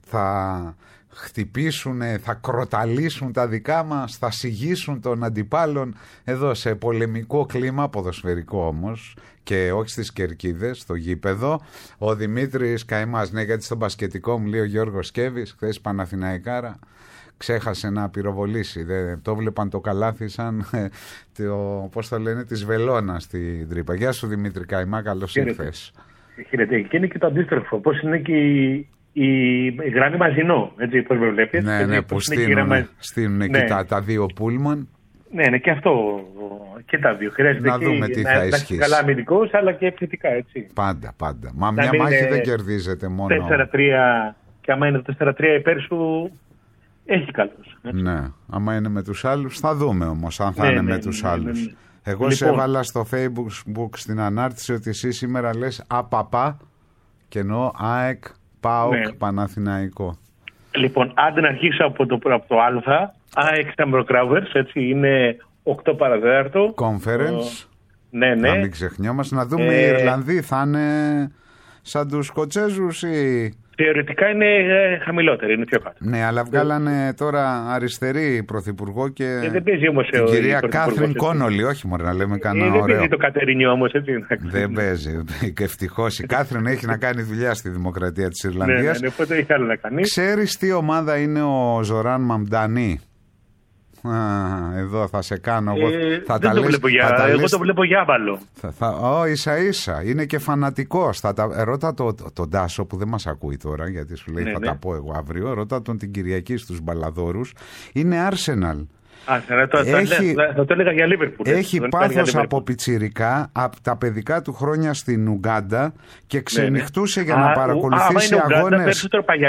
θα χτυπήσουν, θα κροταλίσουν τα δικά μας, θα σιγήσουν των αντιπάλων εδώ σε πολεμικό κλίμα, ποδοσφαιρικό όμως, και όχι στις κερκίδες, στο γήπεδο. Ο Δημήτρης Καημάς, ναι, γιατί στο μπασκετικό μου λέει ο Γιώργος Σκέβης, χθες Παναθηναϊκάρα, ξέχασε να πυροβολήσει. Δεν, το βλέπαν το καλάθι σαν το, πώς το λένε, της βελόνα στην τρύπα. Γεια σου Δημήτρη Καημά, καλώς ήρθες. Χαίρετε. Και είναι και το αντίστροφο. Πώς είναι και η, η, η γράμμη Μαζινό, έτσι, πώς με βλέπεις. Ναι, ναι, που στείλουν, στείλουν εκεί ναι. τα, τα δύο πούλμαν. Ναι, ναι, και αυτό. Και τα δύο. Χρειάζεται να δούμε τι να, θα να ισχύσει. Καλά αμυντικός, αλλά και επιθετικά, έτσι. Πάντα, πάντα. Μα να μια μάχη δεν κερδίζεται μόνο. τέσσερα τρία, και άμα είναι το τέσσερα τρία υπέρ σου, έχει καλός. Ναι, άμα είναι με τους άλλους, θα δούμε όμως αν θα ναι, είναι ναι, με ναι, τους ναι, άλλους. ναι, ναι. Εγώ λοιπόν, σε έβαλα στο Facebook στην ανάρτηση ότι εσύ σήμερα λες ΑΠΑΠΑ και εννοώ ΑΕΚ, ΠΑΟΚ, ναι. Παναθηναϊκό. Λοιπόν, άντε να αρχίσω από το, από το Α. ΑΕΚ Σαμπροκράβερς, έτσι, είναι οκτώ παρά τέταρτο. Conference. Ναι, ναι. Να μην ξεχνιόμαστε. Να δούμε ε... οι Ιρλανδοί θα είναι σαν τους Σκοτσέζους ή... Θεωρητικά είναι ε, χαμηλότερη, είναι πιο κάτω. Ναι, αλλά βγάλανε τώρα αριστερή πρωθυπουργό και ε, δεν παίζει όμως την κυρία Κάθριν Κόνολι, όχι μωρέ να λέμε κανένα ε, δεν ωραίο. Δεν παίζει το Κατερινιό όμως, έτσι. Δεν παίζει, ευτυχώς η Κάθριν έχει να κάνει δουλειά στη δημοκρατία της Ιρλανδίας. Ναι, ναι, ναι, οπότε έχει άλλο να κάνει. Ξέρεις τι ομάδα είναι ο Ζοράν Μαμντανί? Α, εδώ θα σε κάνω εγώ. Ε, θα δεν τα το λες, βλέπω για, θα εγώ λες, το βλέπω για άβαλο. Θα, θα, ο, ίσα ίσα, είναι και φανατικός. Θα τα, ρώτα τον το, το Τάσο που δεν μας ακούει τώρα, γιατί σου λέει ναι, θα ναι. τα πω εγώ αύριο. Ρώτα τον την Κυριακή στους μπαλαδόρους. Είναι Arsenal. Α, θα, το, έχει, θα, θα το έλεγα για Liverpool. Έχει πάθος από πιτσιρικά, από τα παιδικά του χρόνια στην Ουγκάντα και ξενυχτούσε ναι, ναι. για να α, παρακολουθήσει α, αγώνες,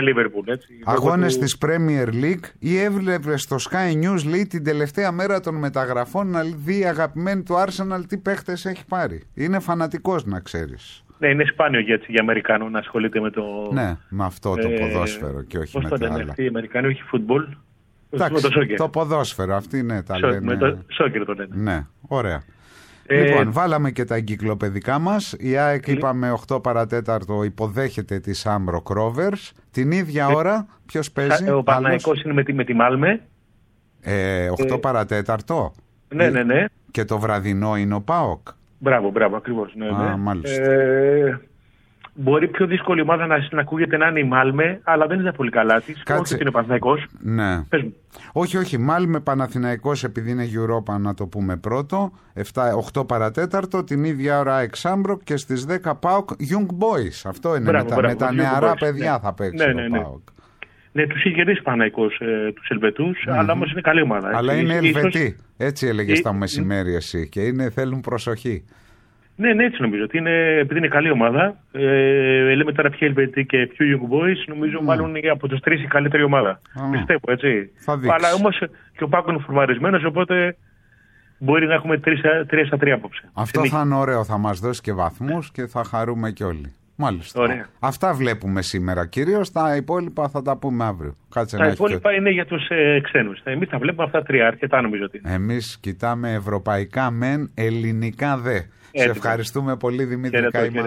αγώνες της Premier League ή έβλεπε στο Sky News, λέει, την τελευταία μέρα των μεταγραφών να δει αγαπημένη του Arsenal τι παίχτες έχει πάρει. Είναι φανατικός, να ξέρεις. Ναι, είναι σπάνιο για, για Αμερικάνο να ασχολείται με το... Ναι, με αυτό το ε, ποδόσφαιρο και όχι με τα άλλα. Οι Αμερικάνοι όχι φουτμπολ. Εντάξει, το, το ποδόσφαιρο, αυτή ναι, τα Σο, λένε. Με το σόκερ το λένε. Ναι, ωραία. Ε, λοιπόν, βάλαμε και τα εγκυκλοπαιδικά μας. Η ΑΕΚ, είπαμε, οκτώ παρά τέταρτο υποδέχεται τη Σάμπροκ Ρόβερς. Την ίδια ε, ώρα, ποιος παίζει? Ο Παναθηναϊκός είναι με τη, με τη Μάλμε. Ε, οκτώ παρά τέταρτο. Ναι, ναι, ναι. Και το βραδινό είναι ο ΠΑΟΚ. Μπράβο, μπράβο, ακριβώς. Ναι, ναι. Α, μάλιστα. Ε, μπορεί πιο δύσκολη ομάδα να, να ακούγεται να είναι η Μάλμε, αλλά δεν είναι πολύ καλά της. Κάτσε. Όχι ότι είναι Παναθηναϊκός. Ναι. Όχι, όχι. Μάλμε Παναθηναϊκός, επειδή είναι Europa, να το πούμε πρώτο. οκτώ παρά τέταρτο, την ίδια ώρα Εξάμπροκ και στις δέκα ΠΑΟΚ Young Boys. Αυτό είναι. Μπράβο, με, μπράβο, με τα νεαρά Boys, παιδιά ναι. θα παίξει ναι, ναι, ναι. ο ΠΑΟΚ. Ναι, τους είχε κερδίσει Παναθηναϊκός ε, τους Ελβετούς, mm-hmm. αλλά όμως είναι καλή ομάδα. Αλλά έτσι, είναι ίσως... Ελβετοί. Έτσι έλεγες τα μεσημέρι εσύ και είναι, θέλουν προσοχή. Ναι, ναι, έτσι νομίζω. Ότι είναι, επειδή είναι καλή ομάδα, ε, λέμε τώρα ποιοι Ελβετοί και ποιοι Young Boys, νομίζω mm. μάλλον είναι από τους τρεις η καλύτερη ομάδα. Mm. Πιστεύω, έτσι. Αλλά όμως και ο Πάκο είναι φορμαρισμένος, οπότε μπορεί να έχουμε τρία στα τρία απόψε. Αυτό θα είναι ωραίο, θα μας δώσει και βαθμούς και θα χαρούμε κι όλοι. Μάλιστα. Ωραία. Αυτά βλέπουμε σήμερα κυρίως, τα υπόλοιπα θα τα πούμε αύριο. Κάτσε τα να υπόλοιπα και... είναι για τους ε, ξένους. Εμείς θα βλέπουμε αυτά τρία, αρκετά νομίζω ότι είναι. Εμείς κοιτάμε ευρωπαϊκά μεν, ελληνικά δε. Έτσι. Σε ευχαριστούμε πολύ, Δημήτρη Καημά.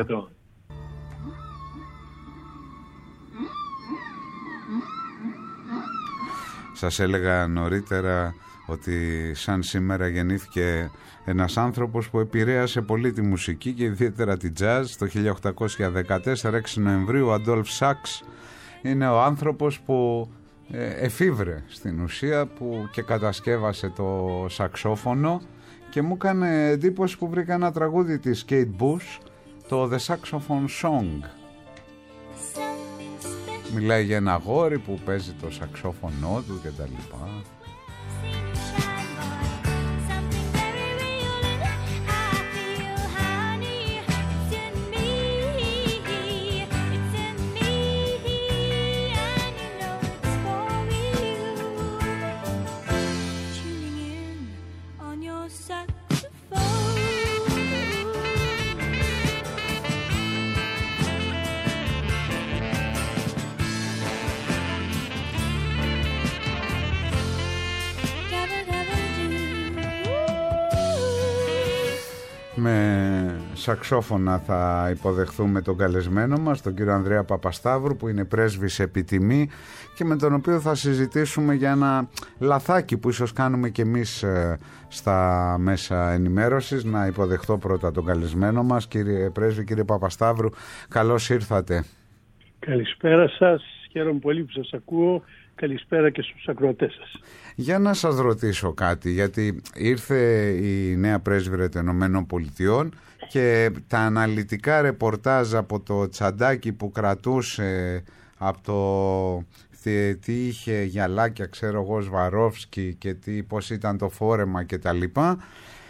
Σας έλεγα νωρίτερα ότι σαν σήμερα γεννήθηκε ένας άνθρωπος που επηρέασε πολύ τη μουσική και ιδιαίτερα τη jazz. Το χίλια οκτακόσια δεκατέσσερα, έξι Νοεμβρίου, ο Αντόλφ Σάξ είναι ο άνθρωπος που εφήβρε στην ουσία, που και κατασκεύασε το σαξόφωνο, και μου έκανε εντύπωση που βρήκα ένα τραγούδι της Kate Bush, το The Saxophone Song. Μιλάει για ένα αγόρι που παίζει το σαξόφωνο του και τα λοιπά. Με σαξόφωνα θα υποδεχθούμε τον καλεσμένο μας, τον κύριο Ανδρέα Παπασταύρου, που είναι πρέσβης επιτιμή και με τον οποίο θα συζητήσουμε για ένα λαθάκι που ίσως κάνουμε και εμείς στα μέσα ενημέρωσης. Να υποδεχτώ πρώτα τον καλεσμένο μας. Κύριε πρέσβη, κύριε Παπασταύρου, καλώς ήρθατε. Καλησπέρα σας, χαίρομαι πολύ που σας ακούω. Καλησπέρα και στους ακροατές σας. Για να σας ρωτήσω κάτι, γιατί ήρθε η νέα πρέσβυρα των Ηνωμένων Πολιτειών και τα αναλυτικά ρεπορτάζ από το τσαντάκι που κρατούσε, από το τι είχε γυαλάκια, ξέρω εγώ, Σβαρόφσκι και τι, πώς ήταν το φόρεμα και τα λοιπά,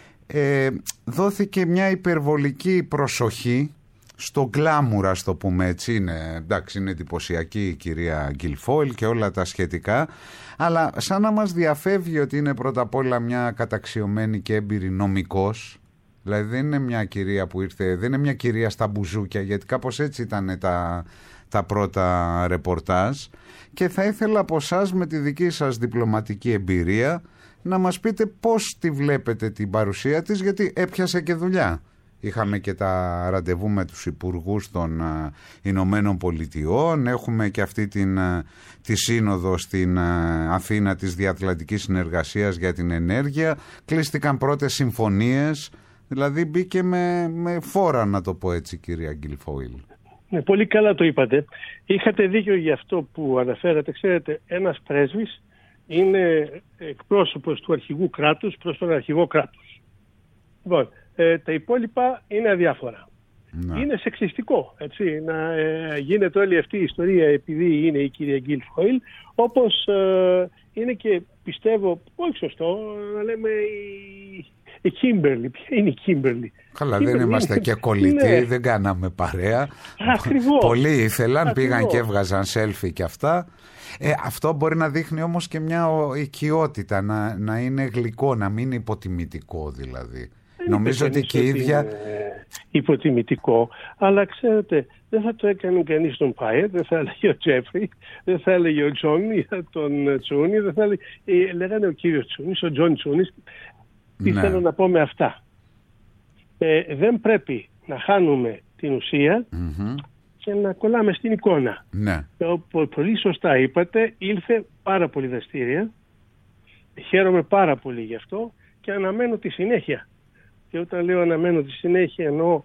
ε, δόθηκε μια υπερβολική προσοχή στο γκλάμουρ, ας το πούμε έτσι. Είναι, εντάξει, είναι εντυπωσιακή η κυρία Γκιλφόιλ και όλα τα σχετικά, αλλά σαν να μας διαφεύγει ότι είναι πρώτα απ' όλα μια καταξιωμένη και έμπειρη νομικός. Δηλαδή δεν είναι μια κυρία που ήρθε, δεν είναι μια κυρία στα μπουζούκια, γιατί κάπως έτσι ήταν τα, τα πρώτα ρεπορτάζ. Και θα ήθελα από εσάς, με τη δική σας διπλωματική εμπειρία, να μας πείτε πώς τη βλέπετε την παρουσία της, γιατί έπιασε και δουλειά. Είχαμε και τα ραντεβού με τους υπουργούς των uh, Ηνωμένων Πολιτειών, έχουμε και αυτή την, uh, τη σύνοδο στην uh, Αθήνα της Διατλαντικής Συνεργασίας για την ενέργεια, κλείστηκαν πρώτες συμφωνίες, δηλαδή μπήκε με, με φόρα, να το πω έτσι, κυρία Γκιλφόιλ. Ναι, πολύ καλά το είπατε. Είχατε δίκιο για αυτό που αναφέρατε. Ξέρετε, ένας πρέσβης είναι εκπρόσωπος του αρχηγού κράτους προς τον αρχηγό κράτους. Λοιπόν, Ε, τα υπόλοιπα είναι αδιάφορα. Να. Είναι σεξιστικό, έτσι, να ε, γίνεται όλη αυτή η ιστορία επειδή είναι η κυρία Γκιλφόιλ, όπως ε, είναι και, πιστεύω, όχι σωστό, να λέμε η, η Κίμπερλι. Ποια είναι η Κίμπερλι? Καλά, Κίμπερλι δεν είμαστε είναι, και κολλητοί, είναι... δεν κάναμε παρέα. Ακριβώς. Πολλοί ήθελαν, Ακριβώς. πήγαν και έβγαζαν σέλφι και αυτά. Ε, αυτό μπορεί να δείχνει όμως και μια οικειότητα, να, να είναι γλυκό, να μην είναι υποτιμητικό δηλαδή. Νομίζω ότι και η ίδια... υποτιμητικό, αλλά ξέρετε, δεν θα το έκανε κανείς τον Πάιετ, δεν θα έλεγε ο Τζέφρι, δεν θα έλεγε ο Τζόνι για τον Τσούνι, δεν θα έλεγε... Ε, λέγανε ο κύριος Τσούνις, ο Τζον Τσούνις. Τι ναι. θέλω να πω με αυτά? Ε, δεν πρέπει να χάνουμε την ουσία mm-hmm. και να κολλάμε στην εικόνα. Ναι. Όπως πολύ σωστά είπατε, ήλθε πάρα πολύ δραστήρια, χαίρομαι πάρα πολύ γι' αυτό και αναμένω τη συνέχεια. Και όταν λέω αναμένω τη συνέχεια, εννοώ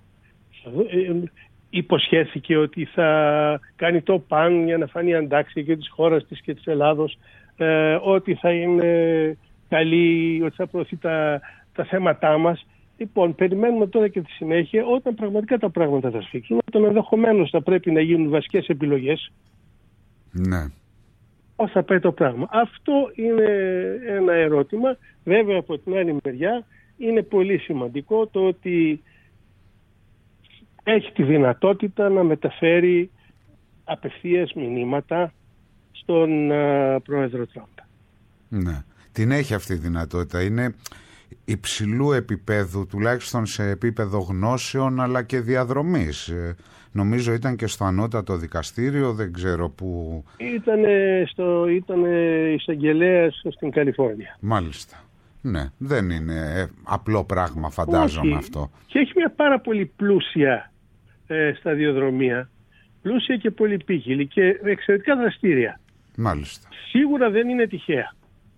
υποσχέθηκε ότι θα κάνει το παν για να φανεί αντάξει και της χώρας της και της Ελλάδος, ε, ότι θα είναι καλή, ότι θα προωθεί τα, τα θέματά μας. Λοιπόν, περιμένουμε τώρα και τη συνέχεια, όταν πραγματικά τα πράγματα θα σφίξουν, όταν ενδεχομένως θα πρέπει να γίνουν βασικές επιλογές. Ναι. Πώς θα πάει το πράγμα? Αυτό είναι ένα ερώτημα. Βέβαια, από την άλλη μεριά, είναι πολύ σημαντικό το ότι έχει τη δυνατότητα να μεταφέρει απευθείας μηνύματα στον uh, πρόεδρο Τραμπ. Ναι, την έχει αυτή τη δυνατότητα. Είναι, υψηλού επίπεδου, τουλάχιστον σε επίπεδο γνώσεων αλλά και διαδρομής. Ε, νομίζω ήταν και στο ανώτατο δικαστήριο, δεν ξέρω που... Ήτανε, στο, ήτανε εισαγγελέας στην Καλιφόρνια. Μάλιστα. Ναι, δεν είναι απλό πράγμα, φαντάζομαι. Όχι. Αυτό. Και έχει μια πάρα πολύ πλούσια ε, σταδιοδρομία, πλούσια και πολυπίκυλη και εξαιρετικά δραστήρια. Μάλιστα. Σίγουρα δεν είναι τυχαία.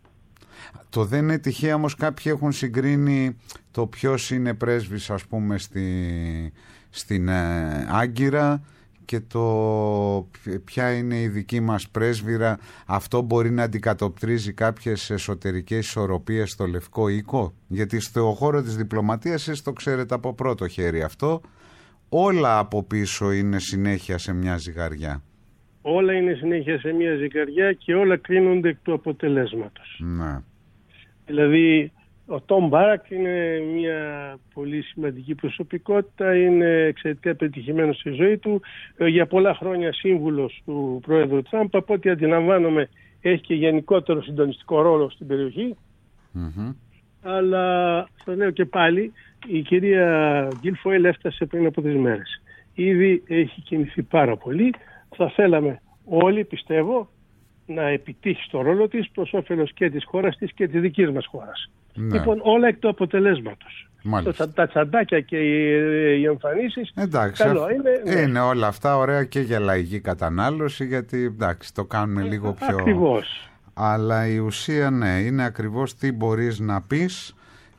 Το δεν είναι τυχαία, όμως κάποιοι έχουν συγκρίνει το ποιος είναι πρέσβης, ας πούμε, στη, στην ε, Άγκυρα και το ποια είναι η δική μας πρέσβυρα. Αυτό μπορεί να αντικατοπτρίζει κάποιες εσωτερικές ισορροπίες στο Λευκό Οίκο, γιατί στο χώρο της διπλωματίας, εσείς το ξέρετε από πρώτο χέρι αυτό, όλα από πίσω είναι συνέχεια σε μια ζυγαριά. Όλα είναι συνέχεια σε μια ζυγαριά και όλα κρίνονται εκ του αποτελέσματος. Ναι. Δηλαδή ο Τόμ Μπάρακ είναι μια πολύ σημαντική προσωπικότητα, είναι εξαιρετικά πετυχημένος στη ζωή του, για πολλά χρόνια σύμβουλος του πρόεδρου Τραμπ, από ό,τι αντιλαμβάνομαι έχει και γενικότερο συντονιστικό ρόλο στην περιοχή. Mm-hmm. Αλλά θα λέω και πάλι, η κυρία Γκίλφοιλ έφτασε πριν από τρεις μέρες. Ήδη έχει κινηθεί πάρα πολύ. Θα θέλαμε όλοι, πιστεύω, να επιτύχει στο ρόλο της προς όφελος και της χώρας της και της δικής μας χώρας. Ναι. Λοιπόν, όλα εκ του αποτελέσματος. Το, τα τσαντάκια και οι, οι εμφανίσεις, εντάξει, καλό είναι. Είναι όλα αυτά ωραία και για λαϊκή κατανάλωση, γιατί εντάξει, το κάνουμε λίγο πιο... Ακριβώς. Αλλά η ουσία, ναι, είναι ακριβώς τι μπορείς να πεις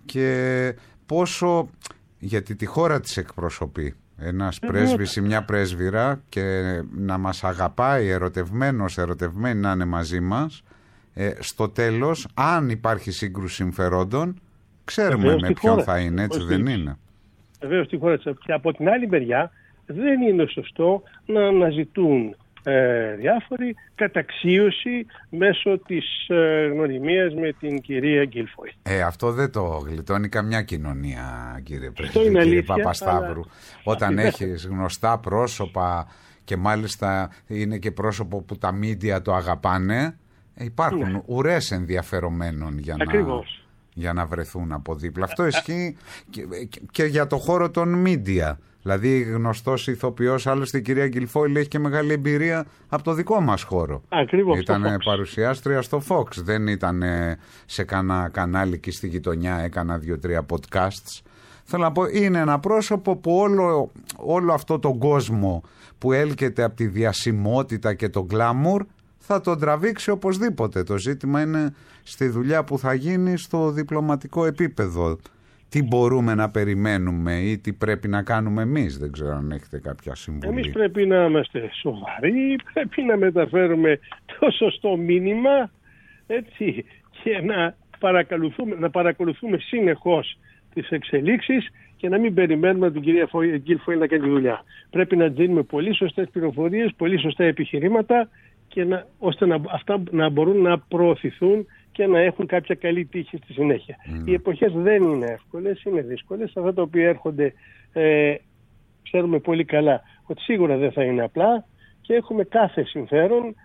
και πόσο, γιατί τη χώρα της εκπροσωπεί ένας πρέσβης ή μια πρέσβυρα, και να μας αγαπάει ερωτευμένος, ερωτευμένη να είναι μαζί μας, ε, στο τέλος, αν υπάρχει σύγκρουση συμφερόντων, ξέρουμε Βεβαίως με ποιον χώρα. Θα είναι, έτσι Βεβαίως. Δεν είναι. Βεβαίως στη χώρα της. Και από την άλλη μεριά δεν είναι σωστό να αναζητούν ε, διάφοροι καταξίωση μέσω της ε, γνωριμίας με την κυρία Γκίλφοιλ. Ε, αυτό δεν το γλιτώνει καμιά κοινωνία, κύριε Πρέσβη, κύριε Παπασταύρου. Αλλά... Όταν έχεις γνωστά πρόσωπα και μάλιστα είναι και πρόσωπο που τα μίντια το αγαπάνε, υπάρχουν ναι. ουρές ενδιαφερομένων για να, για να βρεθούν από δίπλα. Αυτό ισχύει και, και για το χώρο των μίντια. Δηλαδή γνωστός ηθοποιός, άλλωστε η κυρία Γκίλφοιλ έχει και μεγάλη εμπειρία από το δικό μας χώρο. Ακριβώς. Ήταν παρουσιάστρια στο Fox, δεν ήταν σε κανένα κανάλι και στη γειτονιά έκανα δύο-τρία podcasts. Θέλω να πω, είναι ένα πρόσωπο που όλο, όλο αυτό τον κόσμο που έλκεται από τη διασημότητα και το γκλάμουρ θα τον τραβήξει οπωσδήποτε. Το ζήτημα είναι στη δουλειά που θα γίνει στο διπλωματικό επίπεδο. Τι μπορούμε να περιμένουμε ή τι πρέπει να κάνουμε εμείς, δεν ξέρω αν έχετε κάποια συμβουλή. Εμείς πρέπει να είμαστε σοβαροί, πρέπει να μεταφέρουμε το σωστό μήνυμα, έτσι, και να παρακολουθούμε, να παρακολουθούμε συνεχώς τις εξελίξεις και να μην περιμένουμε την κυρία Γκίλφοιλ να κάνει τη δουλειά. Πρέπει να δίνουμε πολύ σωστές πληροφορίες, πολύ σωστά επιχειρήματα, και να, ώστε να, αυτά να μπορούν να προωθηθούν και να έχουν κάποια καλή τύχη στη συνέχεια. Mm. Οι εποχές δεν είναι εύκολες, είναι δύσκολες. Αυτά τα οποία έρχονται ε, ξέρουμε πολύ καλά ότι σίγουρα δεν θα είναι απλά και έχουμε κάθε συμφέρον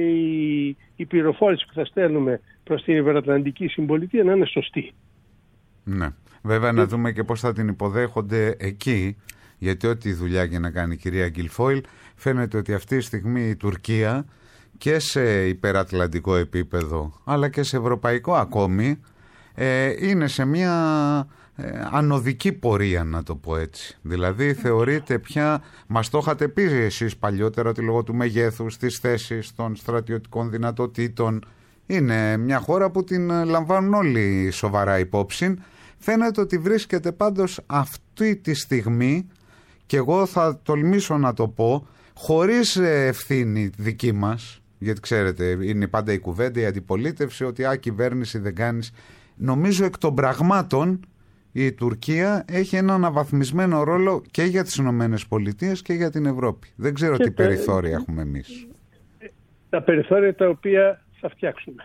η, η πληροφόρηση που θα στέλνουμε προς την Υπερατλαντική Συμπολιτεία να είναι σωστή. Ναι. Βέβαια να δούμε και πώς θα την υποδέχονται εκεί, γιατί ό,τι δουλειά και να κάνει η κυρία Γκίλφοιλ, φαίνεται ότι αυτή τη στιγμή η Τουρκία και σε υπερατλαντικό επίπεδο αλλά και σε ευρωπαϊκό ακόμη ε, είναι σε μια ε, ανωδική πορεία, να το πω έτσι. Δηλαδή θεωρείται πια, μας το είχατε πει εσείς παλιότερα, ότι λόγω του μεγέθους, της θέσης των στρατιωτικών δυνατοτήτων είναι μια χώρα που την λαμβάνουν όλοι σοβαρά υπόψη. Φαίνεται ότι βρίσκεται πάντως αυτή τη στιγμή, και εγώ θα τολμήσω να το πω, χωρίς ευθύνη δική μας, γιατί ξέρετε είναι πάντα η κουβέντα, η αντιπολίτευση, ότι α, κυβέρνηση δεν κάνεις. Νομίζω εκ των πραγμάτων η Τουρκία έχει ένα αναβαθμισμένο ρόλο και για τις Ηνωμένες Πολιτείες και για την Ευρώπη. Δεν ξέρω και τι τα... περιθώρια έχουμε εμείς. Τα περιθώρια τα οποία θα φτιάξουμε.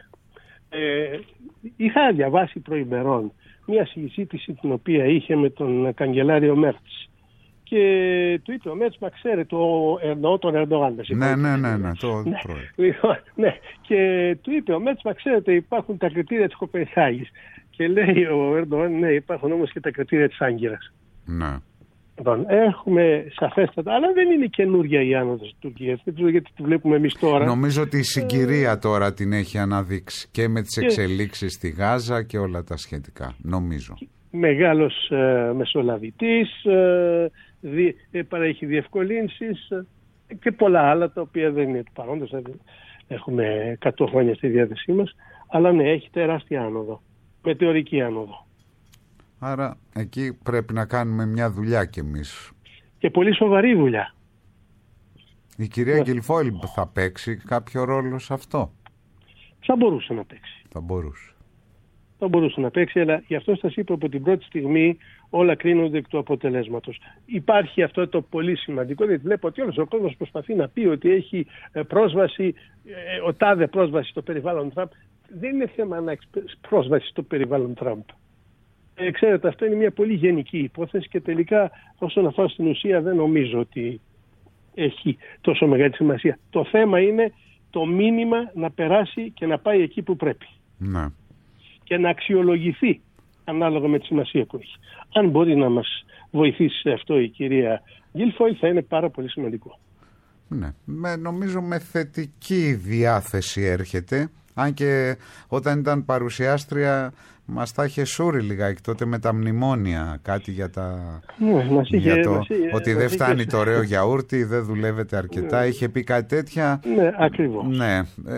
Ε, είχα διαβάσει προημερών μια συζήτηση την οποία είχε με τον καγκελάριο Μέρτς. Και του είπε ο Μέρτς, μα ξέρετε, το εννοώ τον Ερντογάν. Ναι, ναι, ναι, ναι, το ναι. ναι. Και του είπε ο Μέρτς, μα ξέρετε, υπάρχουν τα κριτήρια της Κοπενχάγης. Και λέει ο Ερντογάν, ναι, υπάρχουν όμως και τα κριτήρια της Άγκυρας. Ναι. Λοιπόν, έχουμε σαφέστατα, αλλά δεν είναι καινούρια η άνοδος της Τουρκίας. Δεν ξέρω γιατί τη βλέπουμε εμείς τώρα. Νομίζω ότι η συγκυρία τώρα την έχει αναδείξει και με τις εξελίξεις στη Γάζα και όλα τα σχετικά. Νομίζω. Μεγάλος ε, μεσολαβητής, ε, δι, ε, παρέχει διευκολύνσεις ε, και πολλά άλλα τα οποία δεν είναι του παρόντος. Δηλαδή έχουμε εκατό χρόνια στη διάθεσή μας, αλλά ναι, έχει τεράστια άνοδο, μετεωρική άνοδο. Άρα εκεί πρέπει να κάνουμε μια δουλειά κι εμείς. Και πολύ σοβαρή δουλειά. Η κυρία yeah. Γκιλφόιλ θα παίξει κάποιο ρόλο σε αυτό? Θα μπορούσε να παίξει. Θα μπορούσε. Θα μπορούσε να παίξει, αλλά γι' αυτό σας είπα από την πρώτη στιγμή όλα κρίνονται εκ του αποτελέσματος. Υπάρχει αυτό το πολύ σημαντικό, γιατί βλέπω ότι όλος ο κόσμος προσπαθεί να πει ότι έχει πρόσβαση, ο τάδε πρόσβαση στο περιβάλλον Τραμπ. Δεν είναι θέμα να έχει πρόσβαση στο περιβάλλον Τραμπ. Ε, ξέρετε, αυτό είναι μια πολύ γενική υπόθεση και τελικά όσον αφορά στην ουσία δεν νομίζω ότι έχει τόσο μεγάλη σημασία. Το θέμα είναι το μήνυμα να περάσει και να πάει εκεί που πρέπει. Ναι. Και να αξιολογηθεί ανάλογα με τη σημασία που έχει. Αν μπορεί να μας βοηθήσει σε αυτό η κυρία Γκιλφόιλ θα είναι πάρα πολύ σημαντικό. Ναι, με, νομίζω με θετική διάθεση έρχεται. Αν και όταν ήταν παρουσιάστρια μας τα είχε σούρει λιγάκι τότε με τα μνημόνια, κάτι για, τα... ναι, μας είχε, για το μας είχε, ότι δεν φτάνει είχε... το ωραίο γιαούρτι, δεν δουλεύετε αρκετά, ναι. Είχε πει κάτι τέτοια. Ναι, ακριβώς. Ναι,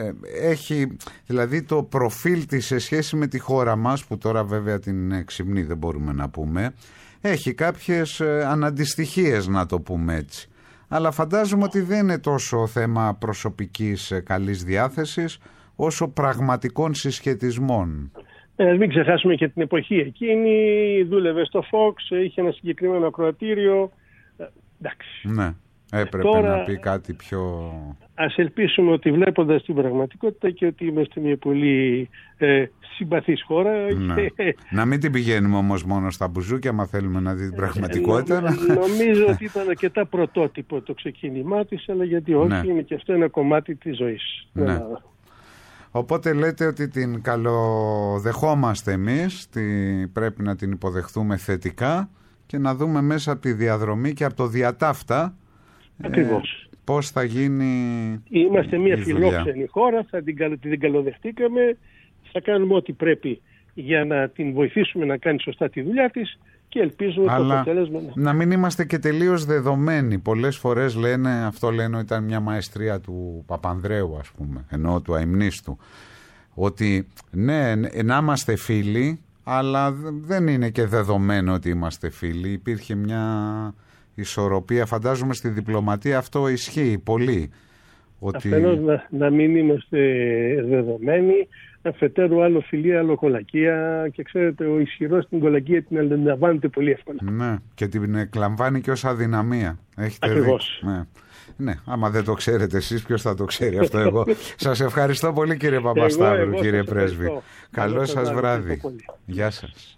έχει, δηλαδή το προφίλ της σε σχέση με τη χώρα μας, που τώρα βέβαια την εξυμνεί δεν μπορούμε να πούμε, έχει κάποιες αναντιστοιχίες να το πούμε έτσι. Αλλά φαντάζομαι ότι δεν είναι τόσο θέμα προσωπικής καλής διάθεσης, όσο πραγματικών συσχετισμών. Ε, μην ξεχάσουμε και την εποχή εκείνη, δούλευε στο Fox, είχε ένα συγκεκριμένο ακροατήριο. Ε, εντάξει. Ναι, έπρεπε τώρα, να πει κάτι πιο... Ας ελπίσουμε ότι βλέποντας την πραγματικότητα και ότι είμαστε μια πολύ ε, συμπαθής χώρα. Ναι. Και... να μην την πηγαίνουμε όμως μόνο στα μπουζούκια, άμα θέλουμε να δει την πραγματικότητα. Ε, νομίζω ότι ήταν αρκετά πρωτότυπο το ξεκίνημά της, αλλά γιατί όχι, ναι. Είναι και αυτό ένα κομμάτι της ζωής. Ναι. Οπότε λέτε ότι την καλοδεχόμαστε εμείς, τη, πρέπει να την υποδεχθούμε θετικά και να δούμε μέσα από τη διαδρομή και από το διατάφτα ε, πώς θα γίνει. Είμαστε μια φιλόξενη χώρα, θα την, την καλοδεχτήκαμε, θα κάνουμε ό,τι πρέπει για να την βοηθήσουμε να κάνει σωστά τη δουλειά της και ελπίζουμε το αποτέλεσμα. Να μην είμαστε και τελείως δεδομένοι. Πολλές φορές λένε, αυτό λένε ότι ήταν μια μαεστρία του Παπανδρέου, ας πούμε, ενώ του αημνίστου, ότι ναι, να είμαστε φίλοι, αλλά δεν είναι και δεδομένο ότι είμαστε φίλοι. Υπήρχε μια ισορροπία, φαντάζομαι στη διπλωματία αυτό ισχύει πολύ. Ότι... Αφενός να, να μην είμαστε δεδομένοι, αφετέρου άλλο φιλία, άλλο κολακία, και ξέρετε ο ισχυρός την κολακία την αντιλαμβάνεται πολύ εύκολα. Ναι, και την εκλαμβάνει και ως αδυναμία. Έχετε ακριβώς. Ναι. Ναι, άμα δεν το ξέρετε εσείς, ποιος θα το ξέρει αυτό? Εγώ. Σας ευχαριστώ πολύ κύριε Παπασταύρου, εγώ, εγώ κύριε Πρέσβη. Καλό σας βράδυ. Γεια σας.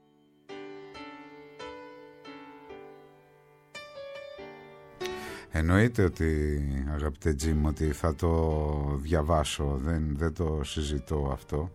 Εννοείται ότι, αγαπητέ Τζιμ, ότι θα το διαβάσω, δεν, δεν το συζητώ αυτό.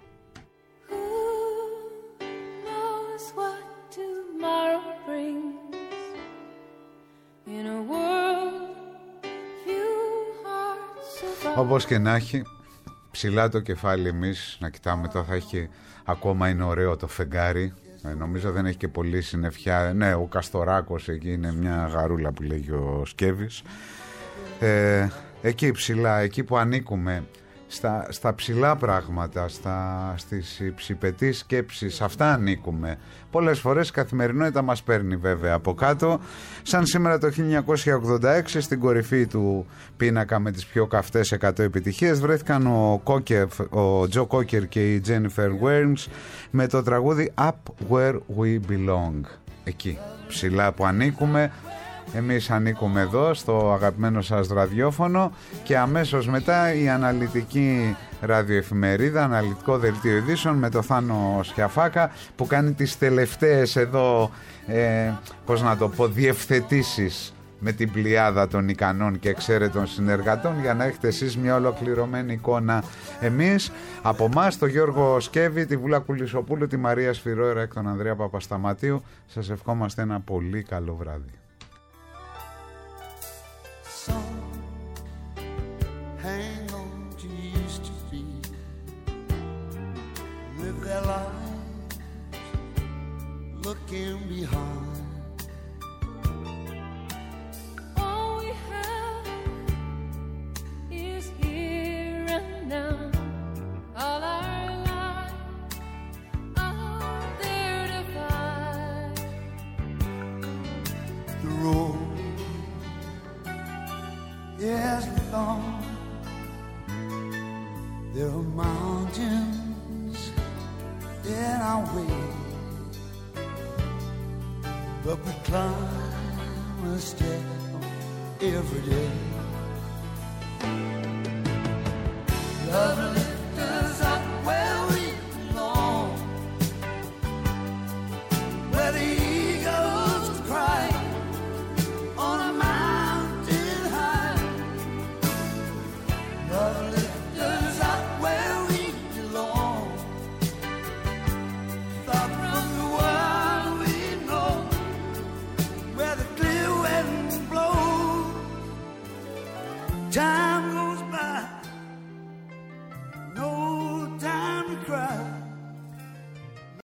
Όπως και να έχει, ψηλά το κεφάλι εμείς να κοιτάμε, το θα έχει, ακόμα είναι ωραίο το φεγγάρι. Ε, νομίζω δεν έχει και πολύ συννεφιά. Ναι, ο Καστοράκος εκεί είναι μια γαρούλα που λέγει ο Σκέβης. Ε, εκεί ψηλά, εκεί που ανήκουμε, στα, στα ψηλά πράγματα, στα, στις υψηπετείς σκέψεις, αυτά ανήκουμε. Πολλές φορές η καθημερινότητα μας παίρνει βέβαια από κάτω. Σαν σήμερα το χίλια εννιακόσια ογδόντα έξι, στην κορυφή του πίνακα με τις πιο καυτές εκατό επιτυχίες, βρέθηκαν ο, Κόκερ, ο Τζο Κόκερ και η Jennifer Warnes με το τραγούδι Up Where We Belong. Εκεί, ψηλά που ανήκουμε. Εμείς ανήκουμε εδώ στο αγαπημένο σας ραδιόφωνο και αμέσως μετά η αναλυτική ραδιοεφημερίδα, αναλυτικό δελτίο ειδήσεων με το Θάνο Σκιαφάκα που κάνει τις τελευταίες εδώ, ε, πώς να το πω, διευθετήσεις με την πλειάδα των ικανών και εξαίρετων συνεργατών για να έχετε εσείς μια ολοκληρωμένη εικόνα. Εμείς από εμάς, τον Γιώργο Σκέβη, τη Βούλα Κουλισοπούλου, τη Μαρία Σφυρόερα και τον Ανδρέα Παπασταματίου, σας ευχόμαστε ένα πολύ καλό βράδυ. Looking behind, all we have is here and now. All our lives are there to find. The road is long. There are mountains in our way, but we climb a step every day.